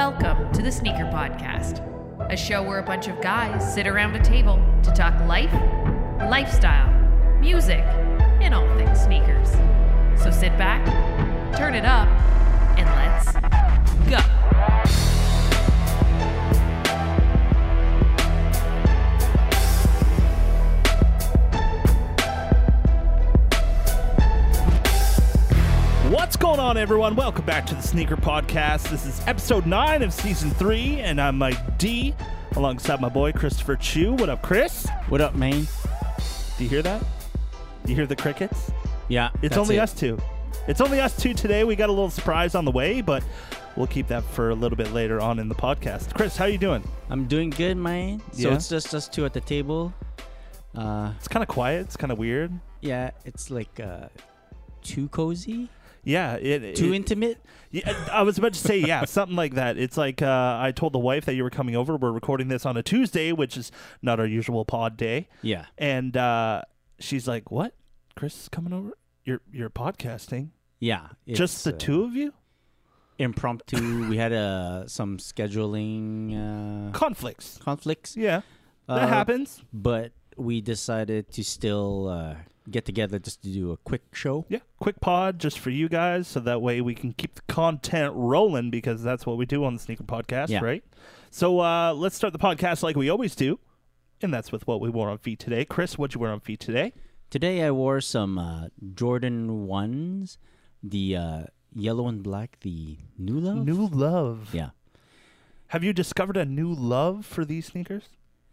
Welcome to the Sneaker Podcast, a show where a bunch of guys sit around a table to talk life, lifestyle, music, and all things sneakers. So sit back, turn it up, and let's go. What's going on, everyone? Welcome back to the Sneaker Podcast. This is episode 9 of season 3, and I'm Mike D, alongside my boy Christopher Chu. What up, Chris? What up, man? Do you hear that? Do you hear the crickets? Yeah, It's only us two. It's only us two today. We got a little surprise on the way, but we'll keep that for a little bit later on in the podcast. Chris, how you doing? I'm doing good, man. So Yeah? it's just us two at the table. It's kind of quiet. It's kind of weird. Yeah, it's like too cozy, Yeah. too intimate. Yeah, I was about to say, yeah, something like that. It's like I told the wife that you were coming over. We're recording this on a Tuesday, which is not our usual pod day. Yeah. And she's like, "What? Chris is coming over? You're podcasting? Yeah. Just the two of you? Impromptu. We had some scheduling Conflicts? conflicts, Yeah, that happens. but we decided to still get together just to do a quick show. Yeah, quick pod just for you guys, so that way we can keep the content rolling, because that's what we do on the Sneaker Podcast, Yeah. right? So let's start the podcast like we always do, and that's with what we wore on feet today. Chris, what'd you wear on feet today? Today I wore some Jordan 1s, the yellow and black, the New Love. New love. Yeah. Have you discovered a new love for these sneakers?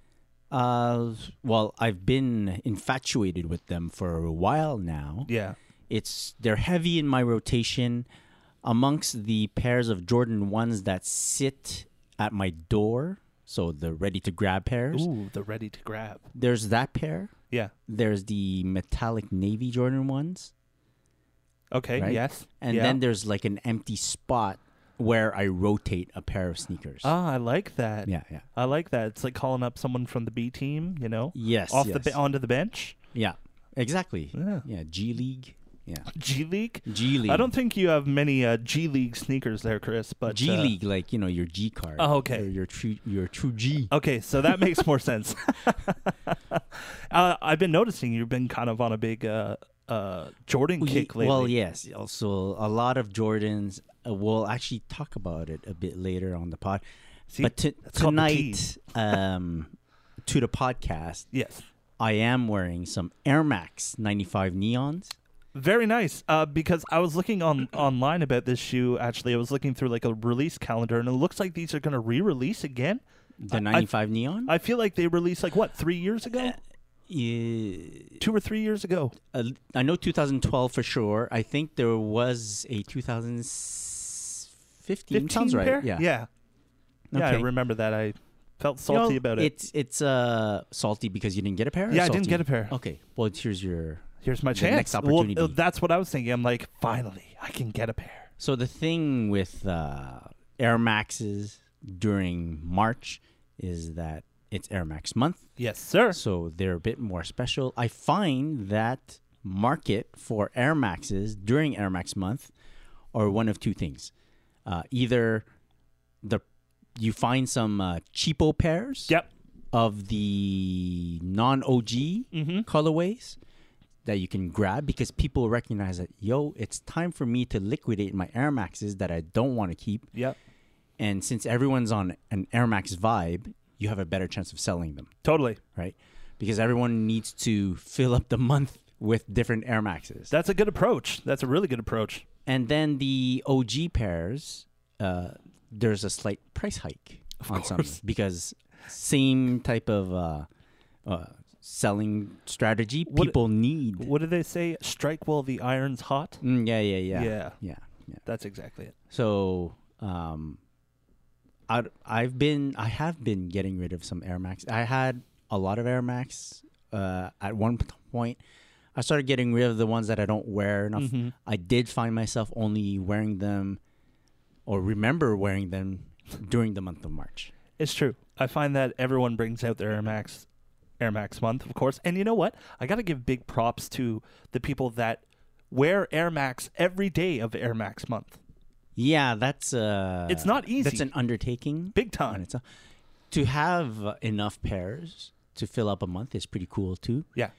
Well, I've been infatuated with them for a while now. Yeah. They're heavy in my rotation. Amongst the pairs of Jordan 1s that sit at my door, so the ready to grab pairs, Ooh, the ready to grab. there's that pair. Yeah. There's the metallic navy Jordan 1s. Okay. Right? Yes. And yeah. then there's like an empty spot where I rotate a pair of sneakers. Ah, I like that. Yeah, yeah. I like that. It's like calling up someone from the B team, you know, Yes, off yes. onto the bench. Yeah, exactly. Yeah. Yeah, G League. Yeah, G League. G League. I don't think you have many G League sneakers there, Chris. But G League, like, you know, your G card. Oh, okay. Your true G. Okay, so that makes more sense. I've been noticing you've been kind of on a big Jordan kick lately. Well, yes. Also, a lot of Jordans. We'll actually talk about it a bit later on the pod. See, but that's called the tonight, tease. to the podcast, Yes. I am wearing some Air Max 95 Neons. Very nice. Because I was looking online about this shoe. Actually, I was looking through like a release calendar, and it looks like these are going to re-release again. The 95 Neon? I feel like they released like what, 3 years ago? Yeah. 2 or 3 years ago. I know 2012 for sure. I think there was a 2015. 15 Sounds right. pair? Yeah. Yeah, I Okay. remember that. I felt salty about it. It's salty because you didn't get a pair? Or Yeah, I didn't salty? get a pair. Okay. Well, here's your... Here's my The chance. next opportunity. Well, that's what I was thinking. I'm like, finally, I can get a pair. So the thing with Air Maxes during March is that it's Air Max month. Yes, sir. So they're a bit more special. I find that market for Air Maxes during Air Max month are one of two things. Either you find some cheapo pairs Yep. of the non-OG colorways that you can grab because people recognize that, it's time for me to liquidate my Air Maxes that I don't want to keep. Yep. And since everyone's on an Air Max vibe, you have a better chance of selling them, Totally. right? Because everyone needs to fill up the month with different Air Maxes. That's a good approach. That's a really good approach. And then the OG pairs, there's a slight price hike on some because same type of selling strategy people need. What do they say? Strike while the iron's hot. Yeah. That's exactly it. So I have been getting rid of some Air Max. I had a lot of Air Max at one point. I started getting rid of the ones that I don't wear enough. Mm-hmm. I did find myself only wearing them or remember wearing them during the month of March. It's true. I find that everyone brings out their Air Max month, of course. And you know what? I got to give big props to the people that wear Air Max every day of Air Max month. Yeah, that's It's not easy. That's an undertaking. Big on time. its own. To have enough pairs to fill up a month is pretty cool too. Yeah.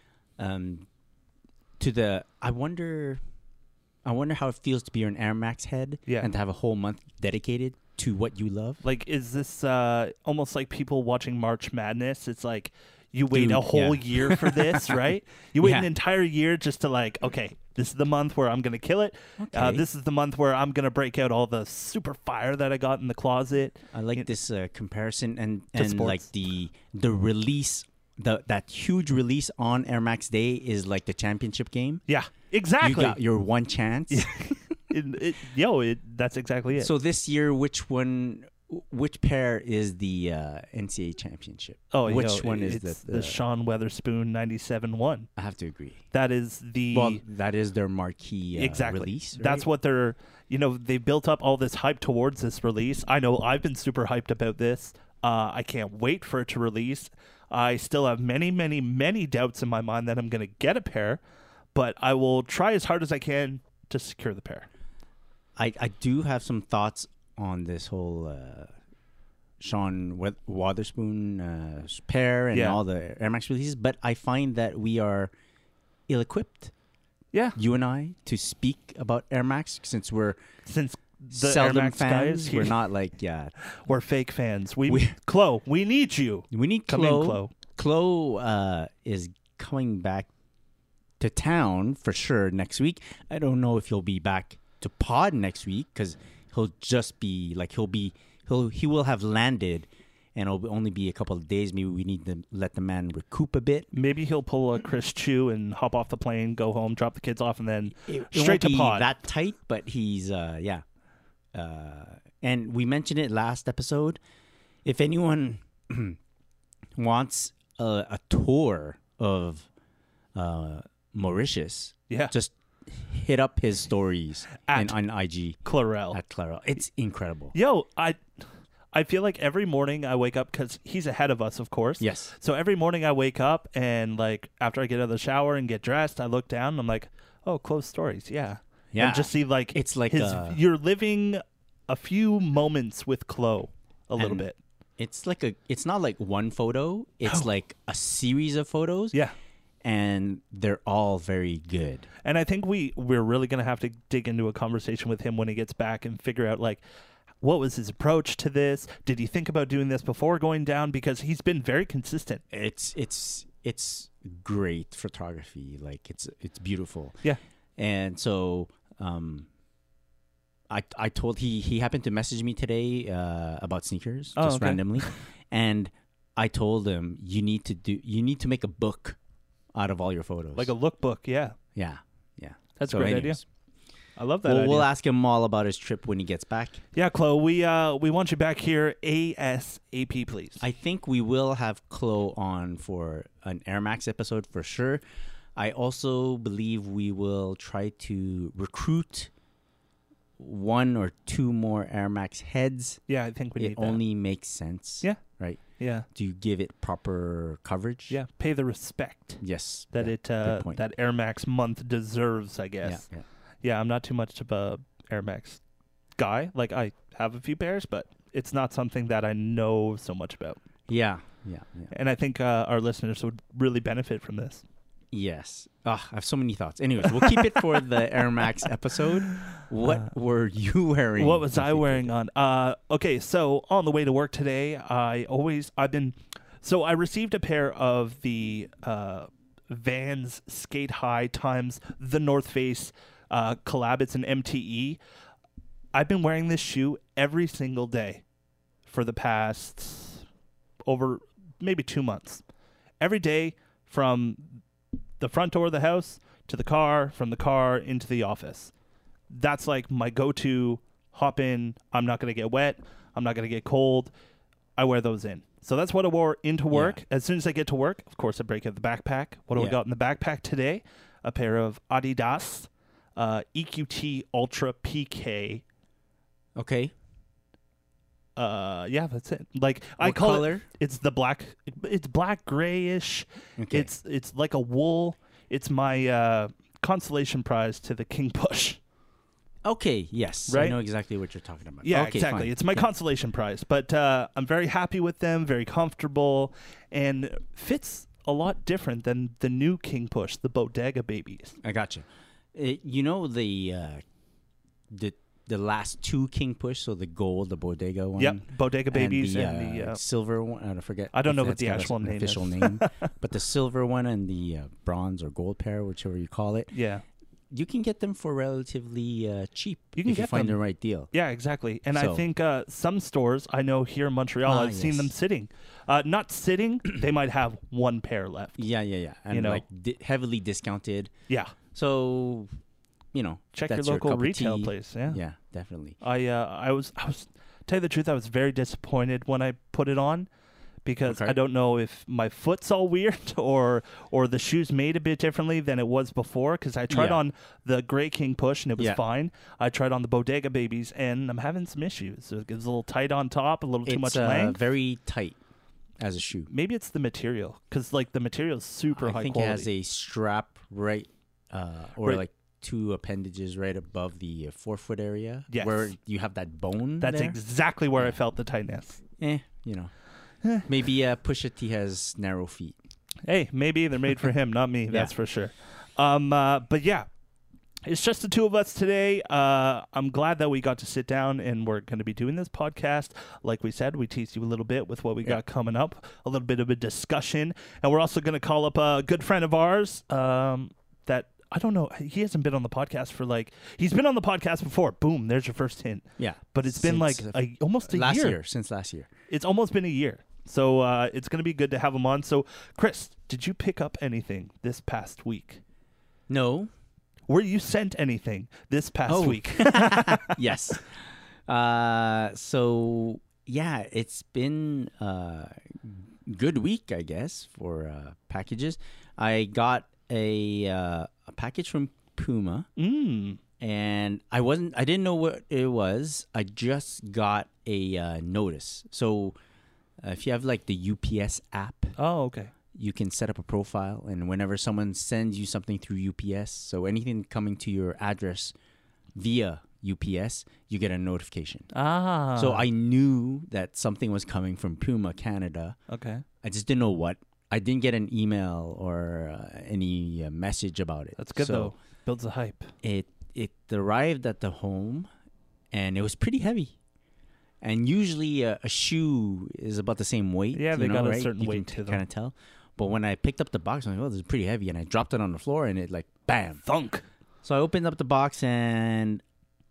I wonder how it feels to be an Air Max head Yeah. and to have a whole month dedicated to what you love. Like, is this almost like people watching March Madness? It's like you wait a whole year for this, right? You wait an entire year just to like, okay, this is the month where I'm going to kill it. Okay. This is the month where I'm going to break out all the super fire that I got in the closet. I like this comparison and sports. like the release, that huge release on Air Max Day is like the championship game. Yeah, exactly. You got your one chance. That's exactly it. So this year, which pair is the NCAA championship? Which one is the Sean Weatherspoon 97-1? I have to agree. That is that is their marquee exactly. release. Right? That's what they're, they built up all this hype towards this release. I know I've been super hyped about this. I can't wait for it to release. I still have many, many, many doubts in my mind that I'm going to get a pair, but I will try as hard as I can to secure the pair. I do have some thoughts on this whole Sean Wotherspoon pair and all the Air Max releases, but I find that we are ill-equipped, you and I, to speak about Air Max since the seldom Air Max fans fans. We're not like we're fake fans. Chloe, we need you. We need Come in, Chloe. Chloe is coming back to town for sure next week. I don't know if he'll be back to pod next week because he'll just be like he will have landed and it'll only be a couple of days. Maybe we need to let the man recoup a bit. Maybe he'll pull a Chris Chu and hop off the plane, go home, drop the kids off, and then it straight won't to pod. Be that tight, but he's and we mentioned it last episode. If anyone wants a tour of Mauritius, just hit up his stories on IG. Clarel. At Clarel. It's incredible. I feel like every morning I wake up, because he's ahead of us, of course. Yes. So every morning I wake up and like after I get out of the shower and get dressed, I look down and I'm like, oh, Chloe's stories. Yeah. And just see like it's like you're living a few moments with Chloe a little bit. It's not like one photo. It's like a series of photos. Yeah. And they're all very good. And I think we're really going to have to dig into a conversation with him when he gets back and figure out like what was his approach to this? Did he think about doing this before going down? Because he's been very consistent. It's great photography. Like it's beautiful. Yeah. And so I told he happened to message me today about sneakers randomly, and I told him you need to make a book out of all your photos, like a lookbook. Yeah. That's a great idea. I love that idea. We'll ask him all about his trip when he gets back. Yeah, Chloe, we want you back here ASAP, please. I think we will have Chloe on for an Air Max episode for sure. I also believe we will try to recruit one or two more Air Max heads. Yeah, I think we need that. It only makes sense. Yeah. Right? Yeah. To give it proper coverage. Yeah, pay the respect. Yes. That that Air Max month deserves, I guess. Yeah, I'm not too much of a Air Max guy. Like, I have a few pairs, but it's not something that I know so much about. Yeah. And I think our listeners would really benefit from this. Yes. I have so many thoughts. Anyways, we'll keep it for the Air Max episode. What were you wearing? What was I wearing on? Okay, so on the way to work today, I received a pair of the Vans Skate High times the North Face collab. It's an MTE. I've been wearing this shoe every single day for the past over maybe 2 months. Every day from the front door of the house to the car, from the car into the office. That's like my go-to hop in. I'm not going to get wet. I'm not going to get cold. I wear those in. So that's what I wore into work. Yeah. As soon as I get to work, of course, I break out the backpack. What do I got in the backpack today? A pair of Adidas EQT Ultra PK. Okay. Yeah, that's it. Like what I call color? It's the black. It's black grayish. Okay. It's like a wool. It's my consolation prize to the King Push. Okay, yes. I Right? know exactly what you're talking about. Yeah, Okay, exactly. fine. It's my consolation prize. But I'm very happy with them, very comfortable, and fits a lot different than the new King Push, the Bodega Babies. I got you. You know the last two King Push, so the gold, the Bodega one. Yep, Bodega Babies and and the silver one. I forget. I don't know if what the that's got actual an name official is. name, but the silver one and the bronze or gold pair, whichever you call it, yeah. you can get them for relatively cheap You can if you get find them. the right deal. Yeah, exactly. And I So- think some stores I know here in Montreal, I've seen them yes. sitting. Not sitting, they might have one pair left. Yeah, and know. like heavily discounted. Yeah. So, Check that's your local cup of retail tea. place. Yeah. Yeah, definitely. I was tell you the truth, I was very disappointed when I put it on because Okay. I don't know if my foot's all weird or the shoe's made a bit differently than it was before because I tried Yeah. on the Grey King Push and it was Yeah. fine. I tried on the Bodega Babies and I'm having some issues. So it gets a little tight on top, a little too much It's length. very tight as a shoe. Maybe it's the material because like the material is super I high think quality. it has a strap or Right. like two appendages right above the forefoot area Yes. where you have that bone That's there. exactly where I felt the tightness. Maybe Pusha T has narrow feet. Hey, maybe they're made for him, not me. That's for sure. But yeah, it's just the two of us today. I'm glad that we got to sit down and we're going to be doing this podcast. Like we said, we teased you a little bit with what we got coming up, a little bit of a discussion, and we're also going to call up a good friend of ours that. I don't know. He hasn't been on the podcast for he's been on the podcast before. Boom, there's your first hint. Yeah. But it's been Since, almost a last year. since last year. It's almost been a year. So it's going to be good to have him on. So, Chris, did you pick up anything this past week? No. Were you sent anything this past week? Yes. So yeah, it's been a good week, I guess, for packages. I got a package from Puma, and I didn't know what it was. I just got a notice. So if you have like the UPS app, Oh, okay. you can set up a profile, and whenever someone sends you something through UPS, so anything coming to your address via UPS, you get a notification. Ah. So I knew that something was coming from Puma Canada. Okay. I just didn't know what. I didn't get an email or any message about it. That's good, So though. Builds a hype. It arrived at the home, and it was pretty heavy. And usually a shoe is about the same weight. Yeah, they got a right? certain You weight can to them. kind of tell. But when I picked up the box, I'm like, oh, this is pretty heavy. And I dropped it on the floor, and it bam. Thunk. So I opened up the box, and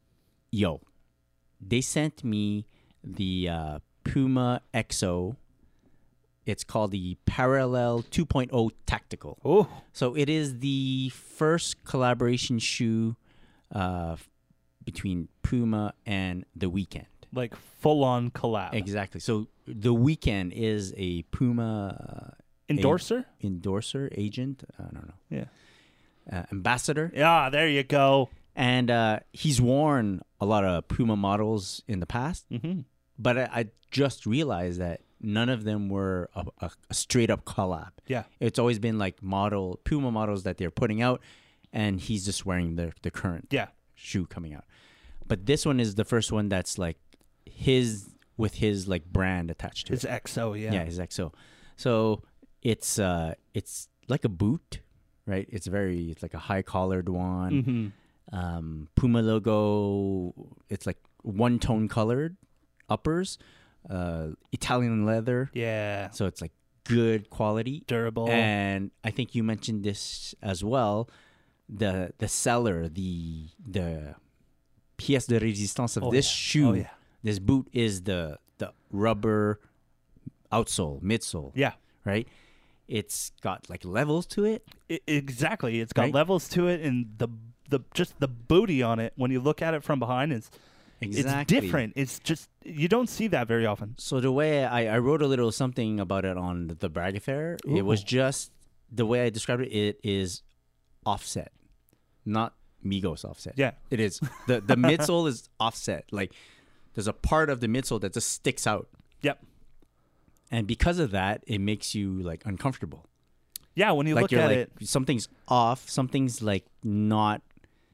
they sent me the Puma EXO. It's called the Parallel 2.0 Tactical. Oh. So it is the first collaboration shoe between Puma and The Weeknd. Like full-on collab. Exactly. So The Weeknd is a Puma Endorser? endorser, agent, I don't know, Yeah. ambassador. Yeah, there you go. And he's worn a lot of Puma models in the past. Mm-hmm. But I just realized that none of them were a straight up collab. Yeah. It's always been like Puma models that they're putting out, and he's just wearing the current Yeah. shoe coming out. But this one is the first one that's like his like brand attached to His it. XO, yeah. Yeah, his XO. So it's like a boot, right? It's like a high collared one. Mm-hmm. Puma logo. It's like one tone colored uppers. Italian leather. Yeah. So it's like good quality. Durable. And I think you mentioned this as well. The seller, the pièce de résistance of this shoe, this boot is the rubber outsole, midsole. Yeah. Right? It's got like levels to it. Exactly. It's got Right? levels to it, and the just the booty on it when you look at it from behind is Exactly. it's different. It's just you don't see that very often. So the way I wrote a little something about it on the Bragg Affair, it was just the way I described it. It is offset, not Migos offset. Yeah. It is. The midsole is offset. Like there's a part of the midsole that just sticks out. Yep. And because of that, it makes you like uncomfortable. Yeah, when you Like look you're at like it, something's off, something's like not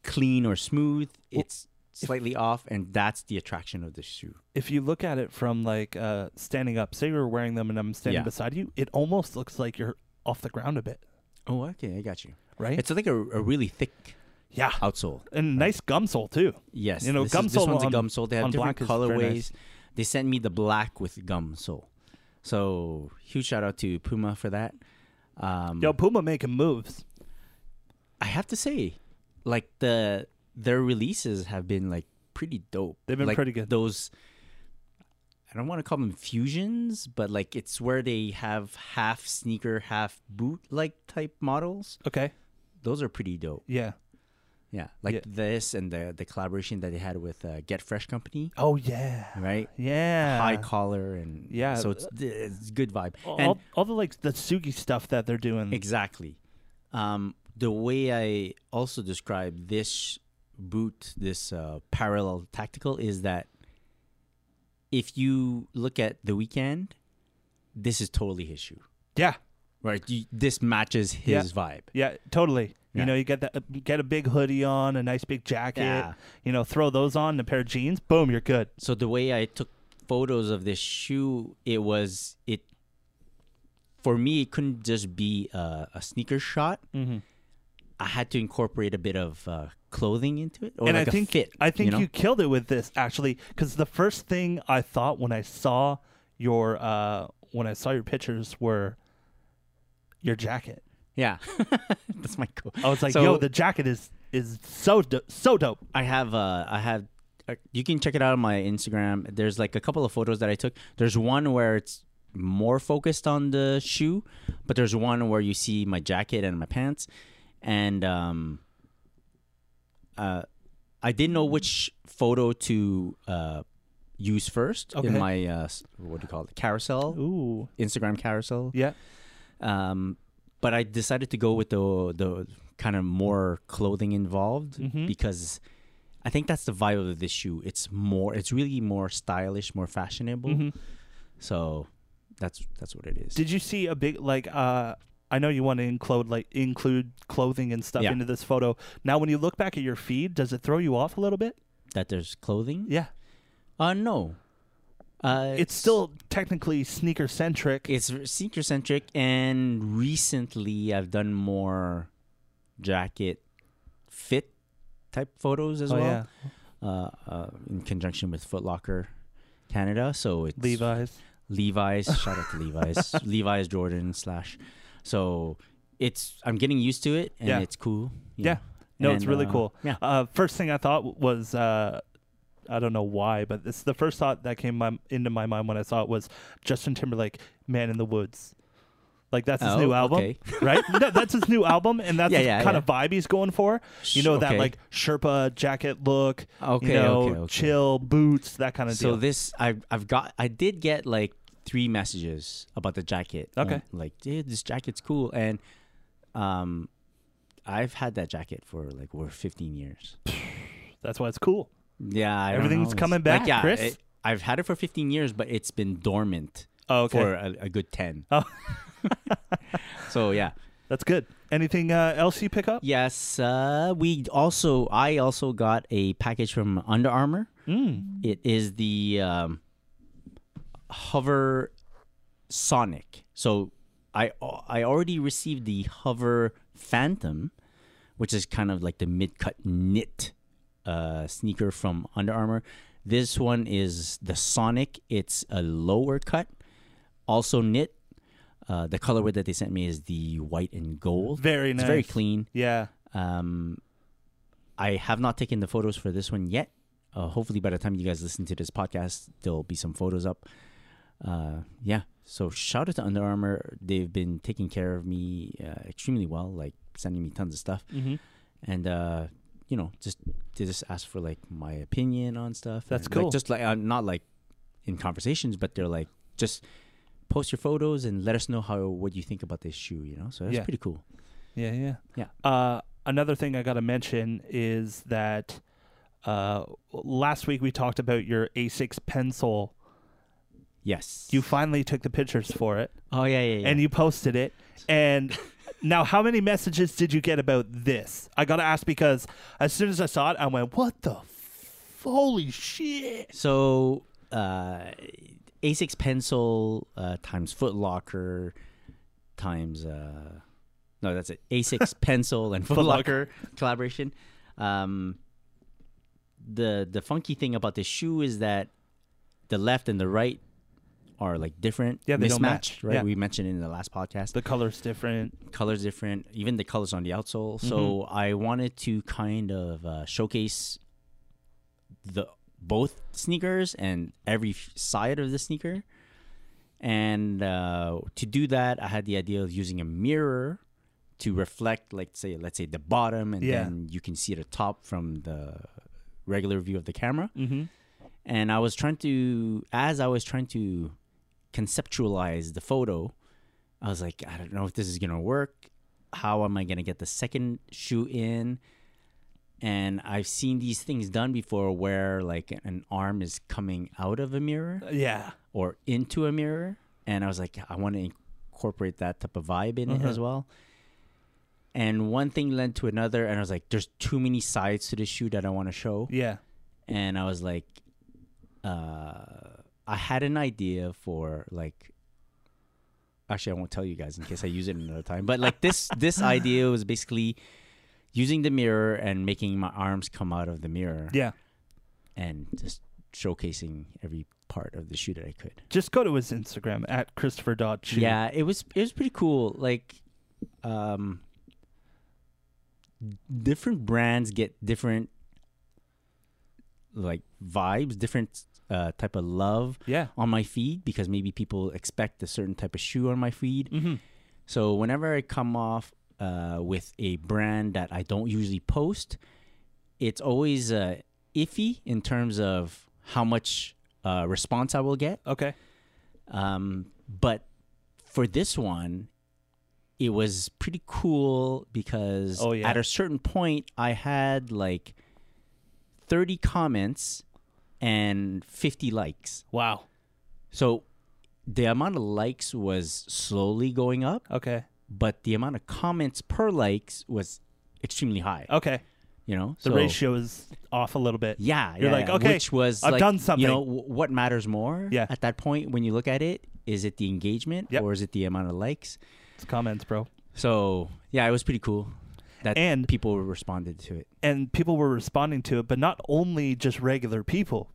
clean or smooth. It's slightly off, and that's the attraction of the shoe. If you look at it from like standing up, say you're wearing them and I'm standing Yeah. beside you, it almost looks like you're off the ground a bit, Oh, okay, I got you. right? It's like a really thick yeah, outsole. and nice gum sole too. Yes, You know, this gum this sole one's a on- gum sole. They have on different black is very colorways. nice. They sent me the black with gum sole. So huge shout out to Puma for that. Yo, Puma making moves. I have to say, like their releases have been like pretty dope. They've been Like, pretty good. Those, I don't want to call them fusions, but like it's where they have half sneaker, half boot like type models. Okay, Those are pretty dope. yeah. Yeah, like Yeah. this and the collaboration that they had with Get Fresh Company, Oh yeah, right? yeah. High collar and Yeah. so it's good vibe. all, And all the like the Sugi stuff that they're doing. exactly, the way I also describe this boot, this parallel tactical, is that if you look at The Weeknd, this is totally his shoe, Yeah, right? This matches his vibe. yeah, totally. Yeah. You know, you get a big hoodie on, a nice big jacket. Yeah. You know, throw those on, and a pair of jeans. Boom, you're good. So the way I took photos of this shoe, it for me, it couldn't just be a sneaker shot. Mm-hmm. I had to incorporate a bit of clothing into it, or And like I think a fit. I think know? you killed it with this actually, because the first thing I thought when I saw your pictures were your jacket. Yeah, that's my goal. I was like, So- yo, the jacket is so dope. I have. You can check it out on my Instagram. There's like a couple of photos that I took. There's one where it's more focused on the shoe, but there's one where you see my jacket and my pants, and I didn't know which photo to use first Okay. in my what do you call it, carousel, Ooh, Instagram carousel. yeah. But I decided to go with the kind of more clothing involved Mhm. because I think that's the vibe of this shoe. It's really more stylish, more fashionable. Mhm. So that's what it is. Did you see a big like? I know you want to include clothing and stuff Yeah. into this photo. Now, when you look back at your feed, does it throw you off a little bit? That there's clothing? Yeah, No. it's still technically sneaker centric. It's sneaker centric, and recently I've done more jacket fit type photos as Oh, well. In conjunction with Foot Locker Canada. So it's Levi's. Shout out to Levi's. Levi's Jordan / So I'm getting used to it, and Yeah. it's cool. you Yeah. know. No, it's And, really cool. Yeah. First thing I thought was, I don't know why, but it's the first thought that came into my mind when I saw it was Justin Timberlake, "Man in the Woods." Like that's his new album, okay. right? No, that's his new album, and that's Yeah, the yeah, kind yeah. of vibe he's going for. You know, that Okay. like Sherpa jacket look. Okay, you know, okay. chill boots, that kind of So deal. this I did get like 3 messages about the jacket. Okay. Like, dude, this jacket's cool, and I've had that jacket for like over 15 years. That's why it's cool. Yeah, I don't Everything's know. coming back, Chris? I've had it for 15 years, but it's been dormant Oh, okay. for a good 10. Oh. So yeah. That's good. Anything else you pick up? Yes, I also got a package from Under Armour. It is the Hover Sonic. So I already received the Hover Phantom, which is kind of like the mid-cut knit sneaker from Under Armour. This one is the Sonic. It's a lower cut, also knit. The colorway that they sent me is the white and gold. Very nice. It's very clean. Yeah. I have not taken the photos for this one yet. Hopefully by the time you guys listen to this podcast, there'll be some photos up. Yeah. So shout out to Under Armour. They've been taking care of me extremely well, like sending me tons of stuff. Mm-hmm. And, they just ask for like my opinion on stuff. That's And, cool. Like, just like, not like in conversations, but they're like, just post your photos and let us know what you think about this shoe, you know? So that's Yeah. pretty cool. Yeah. Yeah. Another thing I got to mention is that last week we talked about your A6 pencil. Yes. You finally took the pictures for it, Oh, yeah. and you posted it. And Now, how many messages did you get about this? I got to ask because as soon as I saw it, I went, what the holy shit. So, A6 pencil times Foot Locker times no, that's it. A6 pencil and Foot Locker collaboration. The funky thing about this shoe is that the left and the right are like different, Yeah, they don't mismatched, match. right? Yeah. We mentioned in the last podcast. The color's different. Colors different, even the colors on the outsole. So Mm-hmm. I wanted to kind of showcase the both sneakers and every side of the sneaker. And to do that, I had the idea of using a mirror to reflect, let's say the bottom, and Yeah. then you can see the top from the regular view of the camera. Mm-hmm. And I was trying to conceptualize the photo, I was like, I don't know if this is gonna work. How am I gonna get the second shoe in? And I've seen these things done before where like an arm is coming out of a mirror Yeah. or into a mirror. And I was like, I want to incorporate that type of vibe in it as well. And one thing led to another. And I was like, there's too many sides to this shoe that I want to show. Yeah. And I was like, I had an idea for like, actually, I won't tell you guys in case I use it another time. But like this idea was basically using the mirror and making my arms come out of the mirror. Yeah. And just showcasing every part of the shoe that I could. Just go to his Instagram at Christopher.shoe. Yeah, it was pretty cool. Like, different brands get different like vibes, different type of love Yeah. on my feed because maybe people expect a certain type of shoe on my feed. Mm-hmm. So whenever I come off with a brand that I don't usually post, it's always iffy in terms of how much response I will get. Okay. But for this one, it was pretty cool because Oh, yeah. at a certain point, I had like 30 comments and 50 likes. Wow. So the amount of likes was slowly going up, Okay. but the amount of comments per likes was extremely high. Okay. You know, The ratio is off a little bit. Yeah, You're yeah, like, yeah. okay, which was I've like, done something. You know, what matters more? Yeah. At that point, when you look at it, is it the engagement Yep. or is it the amount of likes? It's comments, bro. So yeah, it was pretty cool that And- people responded to it. And people were responding to it, but not only just regular people.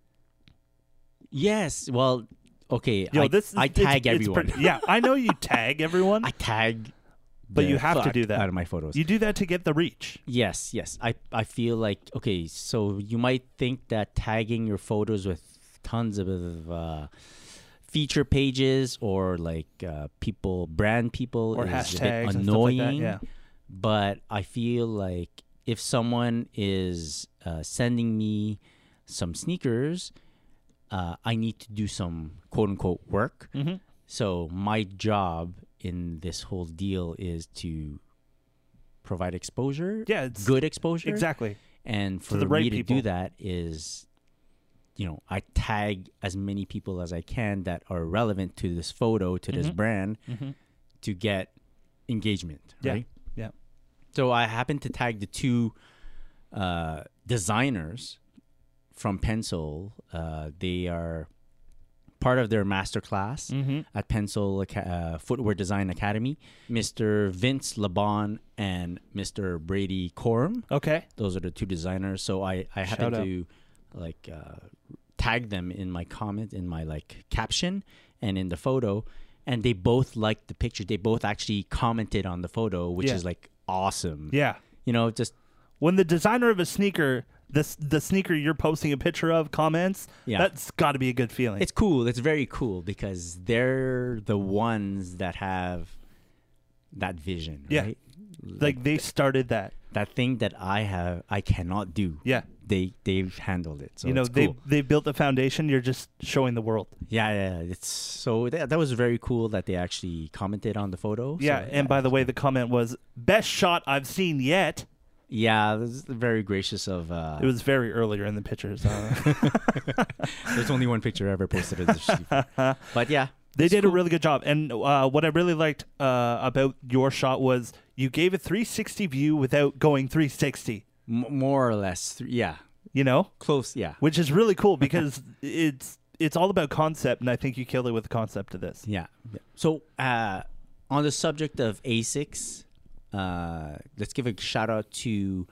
Yes, well, okay. Yo, I tag everyone. Yeah, I know you tag everyone, I tag, but the you have to fuck do that out of my photos. You do that to get the reach. Yes. I feel like, okay, so you might think that tagging your photos with tons of feature pages or like brand people Or is hashtags a bit and stuff like annoying. that, yeah. But I feel like if someone is sending me some sneakers, I need to do some quote unquote work. Mm-hmm. So my job in this whole deal is to provide exposure. Yeah, it's Good exposure. exactly. And for the right me to people. do that is, you know, I tag as many people as I can that are relevant to this photo, to this Mhm. brand, Mm-hmm. to get engagement, Yeah. right? Yeah. So I happened to tag the two designers from Pencil. They are part of their masterclass Mm-hmm. at Pencil Footwear Design Academy. Mr. Vince Laban and Mr. Brady Coram. Okay. Those are the two designers. So I happened out. to like tag them in my comment, in my like caption and in the photo. And they both liked the picture. They both actually commented on the photo, which Yeah. is like awesome. Yeah. You know, just When the designer of a sneaker, the sneaker you're posting a picture of comments, Yeah. that's got to be a good feeling. it's cool. It's very cool because they're the ones that have that vision, Yeah. right? like they started that. That thing that I cannot do. Yeah. They've handled it. So you know, it's cool. they built the foundation. You're just showing the world. Yeah. It's so that was very cool that they actually commented on the photo. Yeah. So, And by the way, the comment was best shot I've seen yet. yeah, this is very gracious of. It was very earlier in the pictures. There's only one picture ever posted of the sheep. But yeah, They did a really good job. And what I really liked about your shot was you gave a 360 view without going 360. More or less, yeah. You know? Close, yeah. Which is really cool because it's all about concept, and I think you killed it with the concept of this. Yeah. So, on the subject of ASICs, let's give a shout out to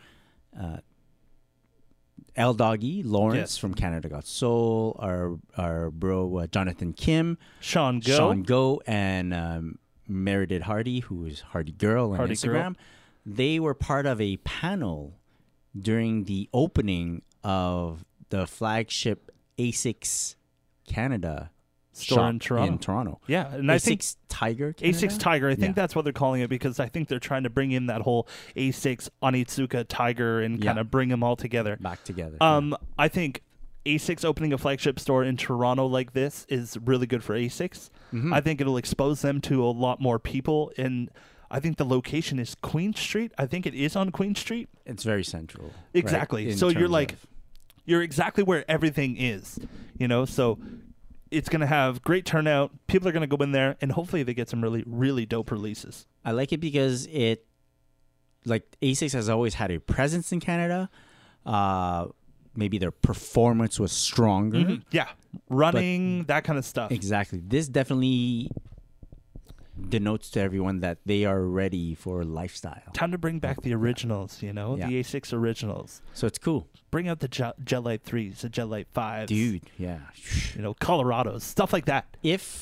L Doggy Lawrence from Canada Got Soul, our bro Jonathan Kim, Sean Go, and Meredith Hardy, who is Hardy Girl on Instagram. They were part of a panel during the opening of the flagship ASICS Canada store in Toronto. Yeah, and ASICS I think Tiger. Canada? ASICS Tiger. I think that's what they're calling it because I think they're trying to bring in that whole ASICS Onitsuka Tiger and kind of bring them all together. Back together. I think ASICS opening a flagship store in Toronto like this is really good for ASICS. Mm-hmm. I think it'll expose them to a lot more people, and I think the location is Queen Street. I think it is on Queen Street. It's very central. Exactly. Right? So you're exactly where everything is, you know? So it's going to have great turnout. People are going to go in there, and hopefully they get some really, really dope releases. I like it because ASICS has always had a presence in Canada. Maybe their performance was stronger. Mm-hmm. Yeah. Running, that kind of stuff. Exactly. This definitely denotes to everyone that they are ready for lifestyle. Time to bring back the originals, you know? Yeah. The ASICS originals. So it's cool. Bring out the Gel Light 3s, the Gel Light 5s. Dude, yeah. You know, Colorados, stuff like that. If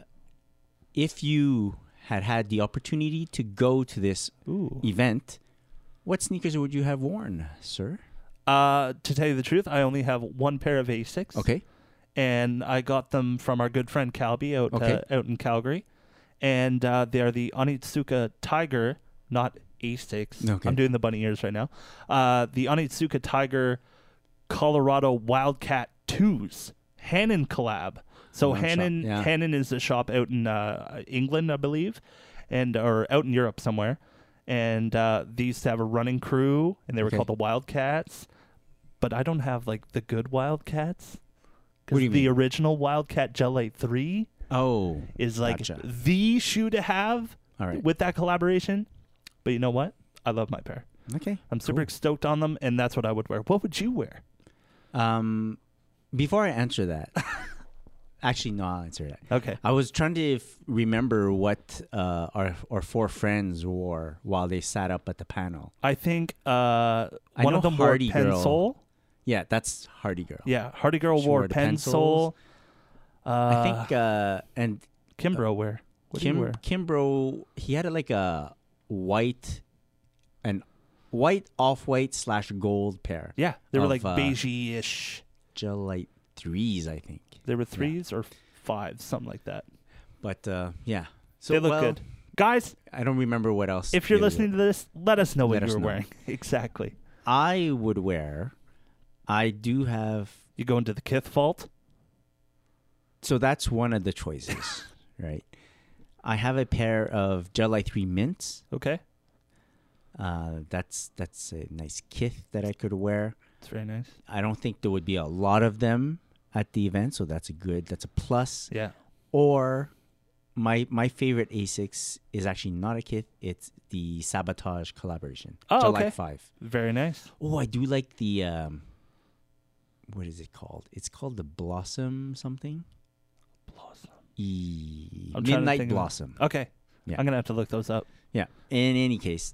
you had the opportunity to go to this event, what sneakers would you have worn, sir? To tell you the truth, I only have one pair of ASICS. Okay. And I got them from our good friend Calby out in Calgary. And they are the Onitsuka Tiger, not ASICS. Okay. I'm doing the bunny ears right now. The Onitsuka Tiger Colorado Wildcat 2s. Hannon collab. So Hannon is a shop out in England, I believe, or out in Europe somewhere. And they used to have a running crew, and they were called the Wildcats. But I don't have, like, the good Wildcats. What do you mean? The mean? original Wildcat Gel Light 3 is, like, the shoe to have with that collaboration. But you know what? I love my pair. Okay. I'm super stoked on them, and that's what I would wear. What would you wear? Before I answer that... Actually, no, I'll answer that. Okay. I was trying to remember what our four friends wore while they sat up at the panel. I think one of them wore Pensole. Yeah, that's Hardy Girl. Yeah, Hardy Girl wore Pensole. I think, and Kimbrough wear. What do you wear? Kimbrough, he had like a white off-white / gold pair. Yeah, they were like beige-ish. Gel Light 3s, I think. They were 3s or 5s, something like that. But yeah, so they look good, guys. I don't remember what else. If you're listening to this, let us know what you were wearing. Exactly. I would wear. I do have. You go into the Kith Vault. So that's one of the choices, right? I have a pair of Gel Light 3 mints. Okay. That's a nice Kith that I could wear. It's very nice. I don't think there would be a lot of them at the event, so that's a plus. Yeah. Or my favorite ASICS is actually not a Kith, it's the Sabotage collaboration. Oh, Gel Light 5. Very nice. Oh, I do like the what is it called? It's called the Blossom something. Blossom. Midnight Blossom. Okay. Yeah. I'm gonna have to look those up. Yeah. In any case,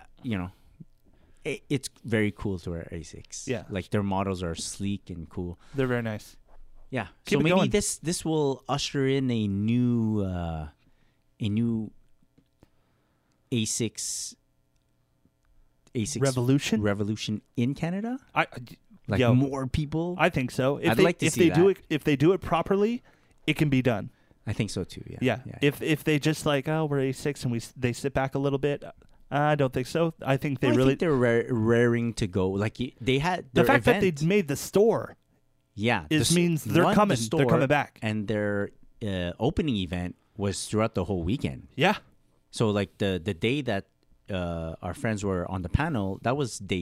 it's very cool to wear ASICS. Yeah. Like their models are sleek and cool. They're very nice. Yeah. Keep so it maybe going. this will usher in a new ASICS revolution in Canada. More people. I think so. I'd like to see that. If they do it properly, it can be done. I think so too. Yeah. If they just like, oh, we're ASICS and they sit back a little bit, I don't think so. I think they think they're raring to go. Like they had the fact that they made the store. Yeah, means they're coming. They're coming back, and their opening event was throughout the whole weekend. Yeah. So like the day that our friends were on the panel, that was day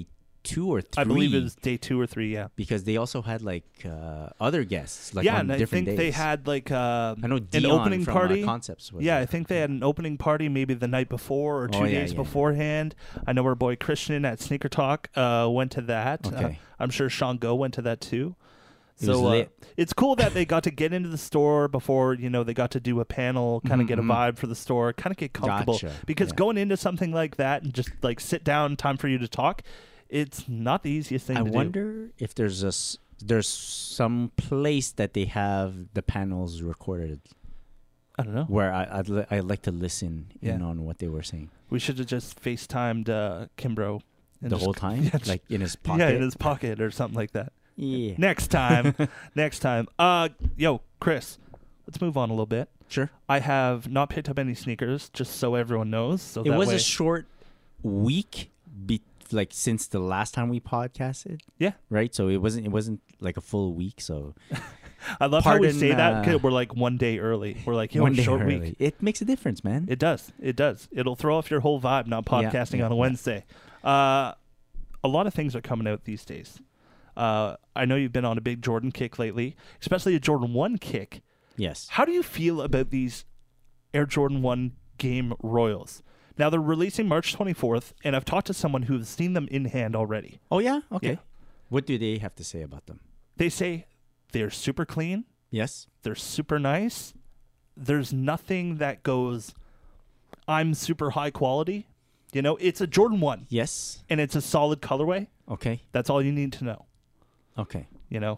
2 or 3. I believe it was day 2 or 3. Yeah. because they also had like other guests, like Yeah, on and I different think days. they had like I know an Dion opening from, party. Concepts. Was Yeah, there. I think they had an opening party maybe the night before or 2 yeah, days yeah. beforehand. I know our boy Christian at Sneaker Talk went to that. Okay. I'm sure Sean Go went to that too. It was So lit. it's cool that they got to get into the store before, they got to do a panel, kind of get a vibe for the store, kind of get comfortable. Gotcha. Because Yeah. going into something like that and just like sit down, time for you to talk, it's not the easiest thing I to do. wonder if there's some place that they have the panels recorded I don't know. where I'd like to listen in Yeah. on what they were saying We should have just FaceTimed Kimbro. and the just- whole time, Yeah, just- like in his pocket. Yeah, in his pocket or something like that. Yeah. Next time. Next time. Yo, Chris, let's move on a little bit. Sure. I have not picked up any sneakers, just so everyone knows. So It that was way, a short week, like since the last time we podcasted. Yeah. Right. So it wasn't like a full week. So I love how we pardon, say that. 'Cause we're like one day early. We're like, yo, one day short early. week. It makes a difference, man. It does. It does. It'll throw off your whole vibe not Yeah, podcasting yeah, on a yeah. Wednesday. A lot of things are coming out these days. I know you've been on a big Jordan kick lately, especially a Jordan 1 kick. Yes. How do you feel about these Air Jordan 1 Game Royals? Now, they're releasing March 24th, and I've talked to someone who's seen them in hand already. Oh yeah. Okay. Yeah. What do they have to say about them? They say they're super clean, Yes. they're super nice. There's nothing that goes, I'm super high quality. It's a Jordan 1, Yes. and it's a solid colorway. Okay. That's all you need to know, Okay. And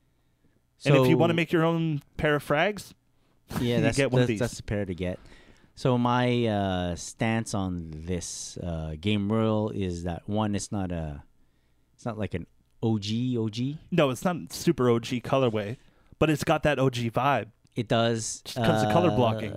So if you want to make your own pair of frags, yeah, you that's get one of that's, these. that's the pair to get. So my stance on this game rule is that one, it's not like an OG. No, it's not super OG colorway, but it's got that OG vibe. It does. Just comes to color blocking.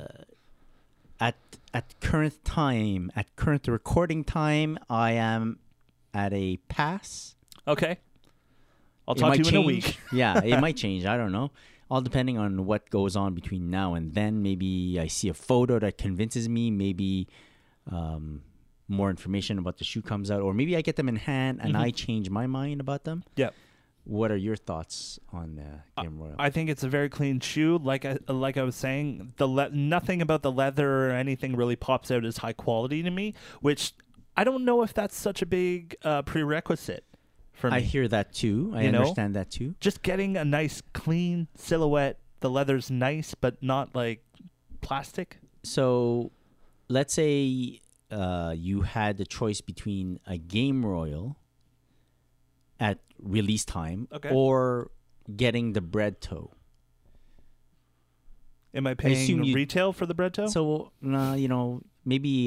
At current recording time, I am at a pass. Okay. I'll It talk to might you in a change. week. Yeah, it might change. I don't know. All depending on what goes on between now and then. Maybe I see a photo that convinces me. Maybe more information about the shoe comes out, or maybe I get them in hand and I change my mind about them. Yeah. What are your thoughts on Game Royal? I think it's a very clean shoe. Like I was saying, nothing about the leather or anything really pops out as high quality to me, which I don't know if that's such a big prerequisite for me. I hear that too. I understand that too. Just getting a nice clean silhouette. The leather's nice, but not like plastic. So, let's say you had the choice between a Game Royal at release time Okay. or getting the bread toe. Am I assume paying you- retail for the bread toe? So, maybe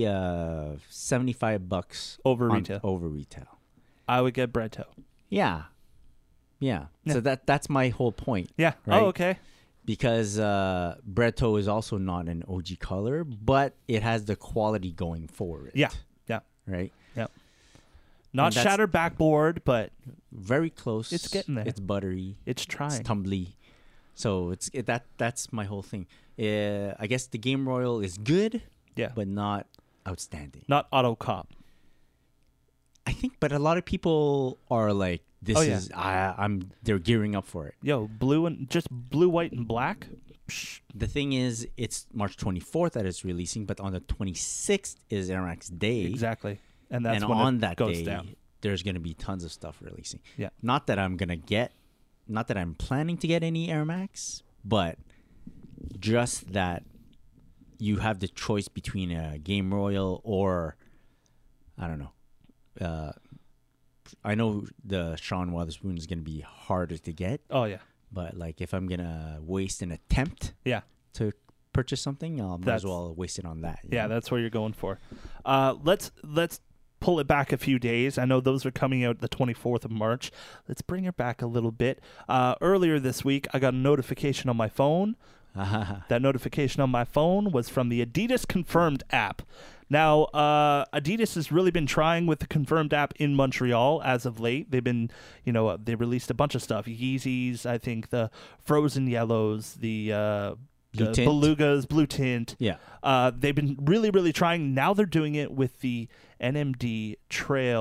$75 Over on- retail. Over retail. I would get bread toe. Yeah. So that's my whole point. Yeah. Right. Oh, okay. Because bread toe is also not an OG color, but it has the quality going for it. Yeah. Yeah. Right? Not And that's- shattered backboard, but Very close. It's getting there. It's buttery. it's trying. It's tumbly. So that's my whole thing. I guess the Game Royal is good, Yeah. but not outstanding. Not auto cop. I think, but a lot of people are like, "This Oh, yeah. is they're gearing up for it." Yo, just blue, white, and black. Psh, The thing is, it's March 24th that it's releasing, but on the 26th is Air Max Day, exactly. And that's and when on it that goes day, down. there's going to be tons of stuff releasing. Yeah. Not that I'm planning to get any Air Max, but just that you have the choice between a Game Royal or, I don't know. I know the Sean Wotherspoon is going to be harder to get, Oh yeah. but like if I'm going to waste an attempt Yeah. to purchase something, I might That's- as well waste it on that. you Yeah, know? that's what you're going for. Let's pull it back a few days. I know those are coming out the 24th of March. Let's bring it back a little bit. Earlier this week, I got a notification on my phone. That notification on my phone was from the Adidas Confirmed app. Now, Adidas has really been trying with the Confirmed app in Montreal as of late. They've been, they released a bunch of stuff. Yeezys, I think the Frozen Yellows, the Blue tint. Belugas, Blue Tint. Yeah. They've been really, really trying. Now they're doing it with the NMD Trail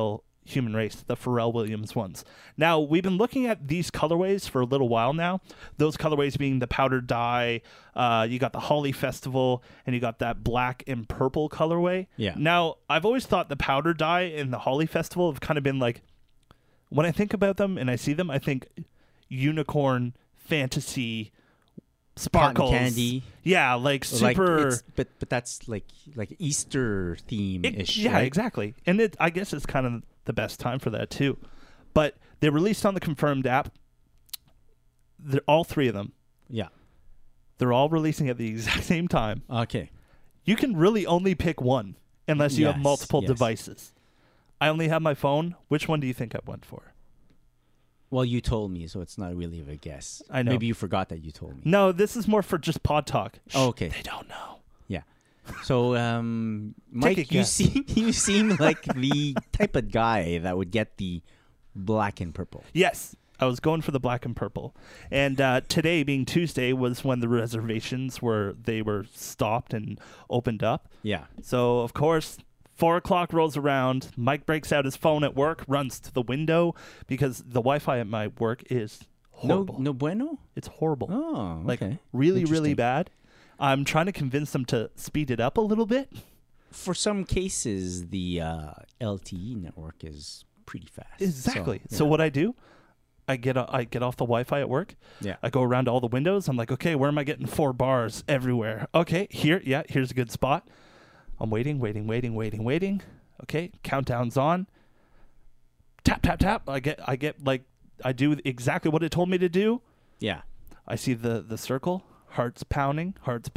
Human Race, the Pharrell Williams ones. Now, we've been looking at these colorways for a little while now. Those colorways being the powder dye, you got the Holly Festival, and you got that black and purple colorway. Yeah. Now, I've always thought the powder dye and the Holly Festival have kind of been like, when I think about them and I see them, I think unicorn, fantasy, sparkles. Cotton candy. Yeah, like super... but that's like Easter theme-ish, yeah, right? exactly. And I guess it's kind of the best time for that too. But they released on the Confirmed app. They're all three of them. Yeah. They're all releasing at the exact same time. Okay. You can really only pick one unless you have Yes, multiple yes. devices. I only have my phone. Which one do you think I went for? Well, you told me, so it's not really of a guess. I know. Maybe you forgot that you told me. No, this is more for just pod talk. Oh, okay. They don't know. Yeah. So, Mike, a you guess. seem like the type of guy that would get the black and purple. Yes, I was going for the black and purple. And today, being Tuesday, was when the reservations were stopped and opened up. Yeah. So, of course, 4 o'clock rolls around. Mike breaks out his phone at work, runs to the window because the Wi-Fi at my work is horrible. No bueno? It's horrible. Oh, Like, okay. really, really Interesting. bad. I'm trying to convince them to speed it up a little bit. For some cases, the LTE network is pretty fast. Exactly. So, So yeah. what I do, I get off the Wi-Fi at work. Yeah. I go around to all the windows. I'm like, okay, where am I getting 4 bars everywhere? Okay, here's a good spot. I'm waiting. Okay, countdown's on. Tap, tap, tap. I do exactly what it told me to do. Yeah. I see the circle, hearts pounding.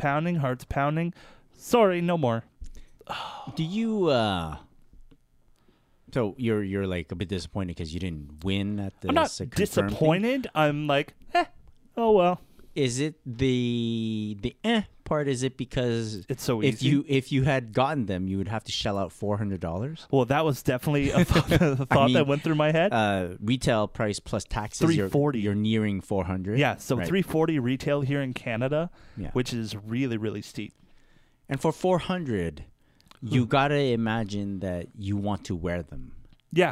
Sorry, no more. Do you so you're like a bit disappointed because you didn't win at the I'm not confirmed thing? disappointed. I'm like, oh well. Is it the part? Is it because It's so if easy. if you had gotten them, you would have to shell out $400? Well, that was definitely a thought mean, that went through my head. Retail price plus taxes, $340. You're nearing 400. Yeah, so Right. $340 retail here in Canada, Yeah. which is really, really steep. And for 400, you gotta imagine that you want to wear them. Yeah,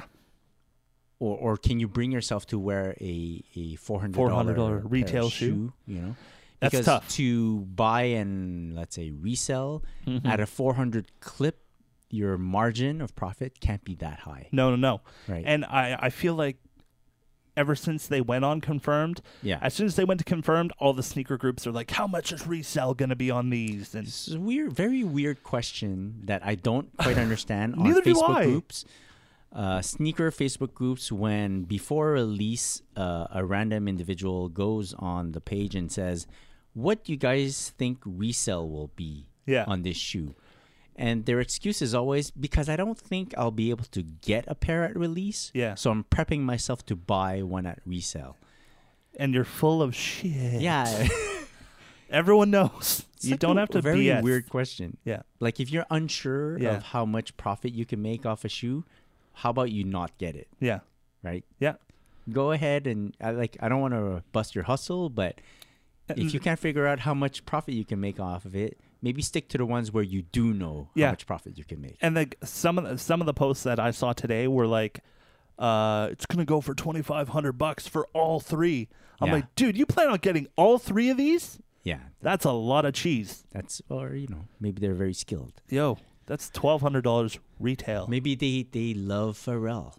Or can you bring yourself to wear a $400 $400 retail pair of shoe? You know, That's because tough. to buy and let's say resell Mm-hmm. at a 400 clip, your margin of profit can't be that high. no. Right. And I feel like ever since they went on Confirmed, Yeah. as soon as they went to Confirmed, all the sneaker groups are like, how much is resell going to be on these? And This is a very weird question that I don't quite understand on Neither do Facebook I. groups. Sneaker Facebook groups, when before release, a random individual goes on the page and says, what do you guys think resale will be Yeah. on this shoe? And their excuse is always, because I don't think I'll be able to get a pair at release. Yeah. So I'm prepping myself to buy one at resale. and you're full of shit. Yeah. Everyone knows. It's You like don't a have to very BS. weird question. Yeah. Like if you're unsure Yeah. of how much profit you can make off a shoe, how about you not get it, Yeah. right? Yeah. Go ahead and I don't want to bust your hustle, but if you can't figure out how much profit you can make off of it, maybe stick to the ones where you do know Yeah. how much profit you can make. And like some of the posts that I saw today were like, it's gonna go for $2,500 for all 3. I'm Yeah. like, dude, you plan on getting all 3 of these? Yeah, That's a lot of cheese. that's or maybe they're very skilled. Yo, that's $1,200 retail. Maybe they love Pharrell.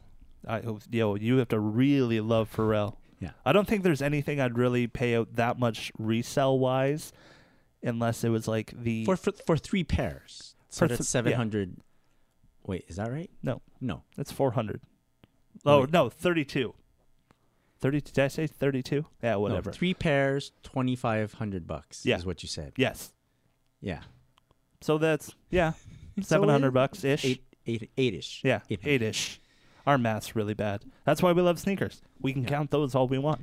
You have to really love Pharrell. Yeah. I don't think there's anything I'd really pay out that much resale wise, unless it was like the For 3 pairs. So For that's th- 700. Wait, is that right? no, No. that's 400. Oh Wait. no, 32. 30? Did I say 32? Yeah, whatever. No, 3 pairs, $2,500 Yeah. is what you said. Yes. Yeah. So that's So $700 ish. Eight-ish. Yeah, 800. 8ish. Our math's really bad. That's why we love sneakers. We can count those all we want.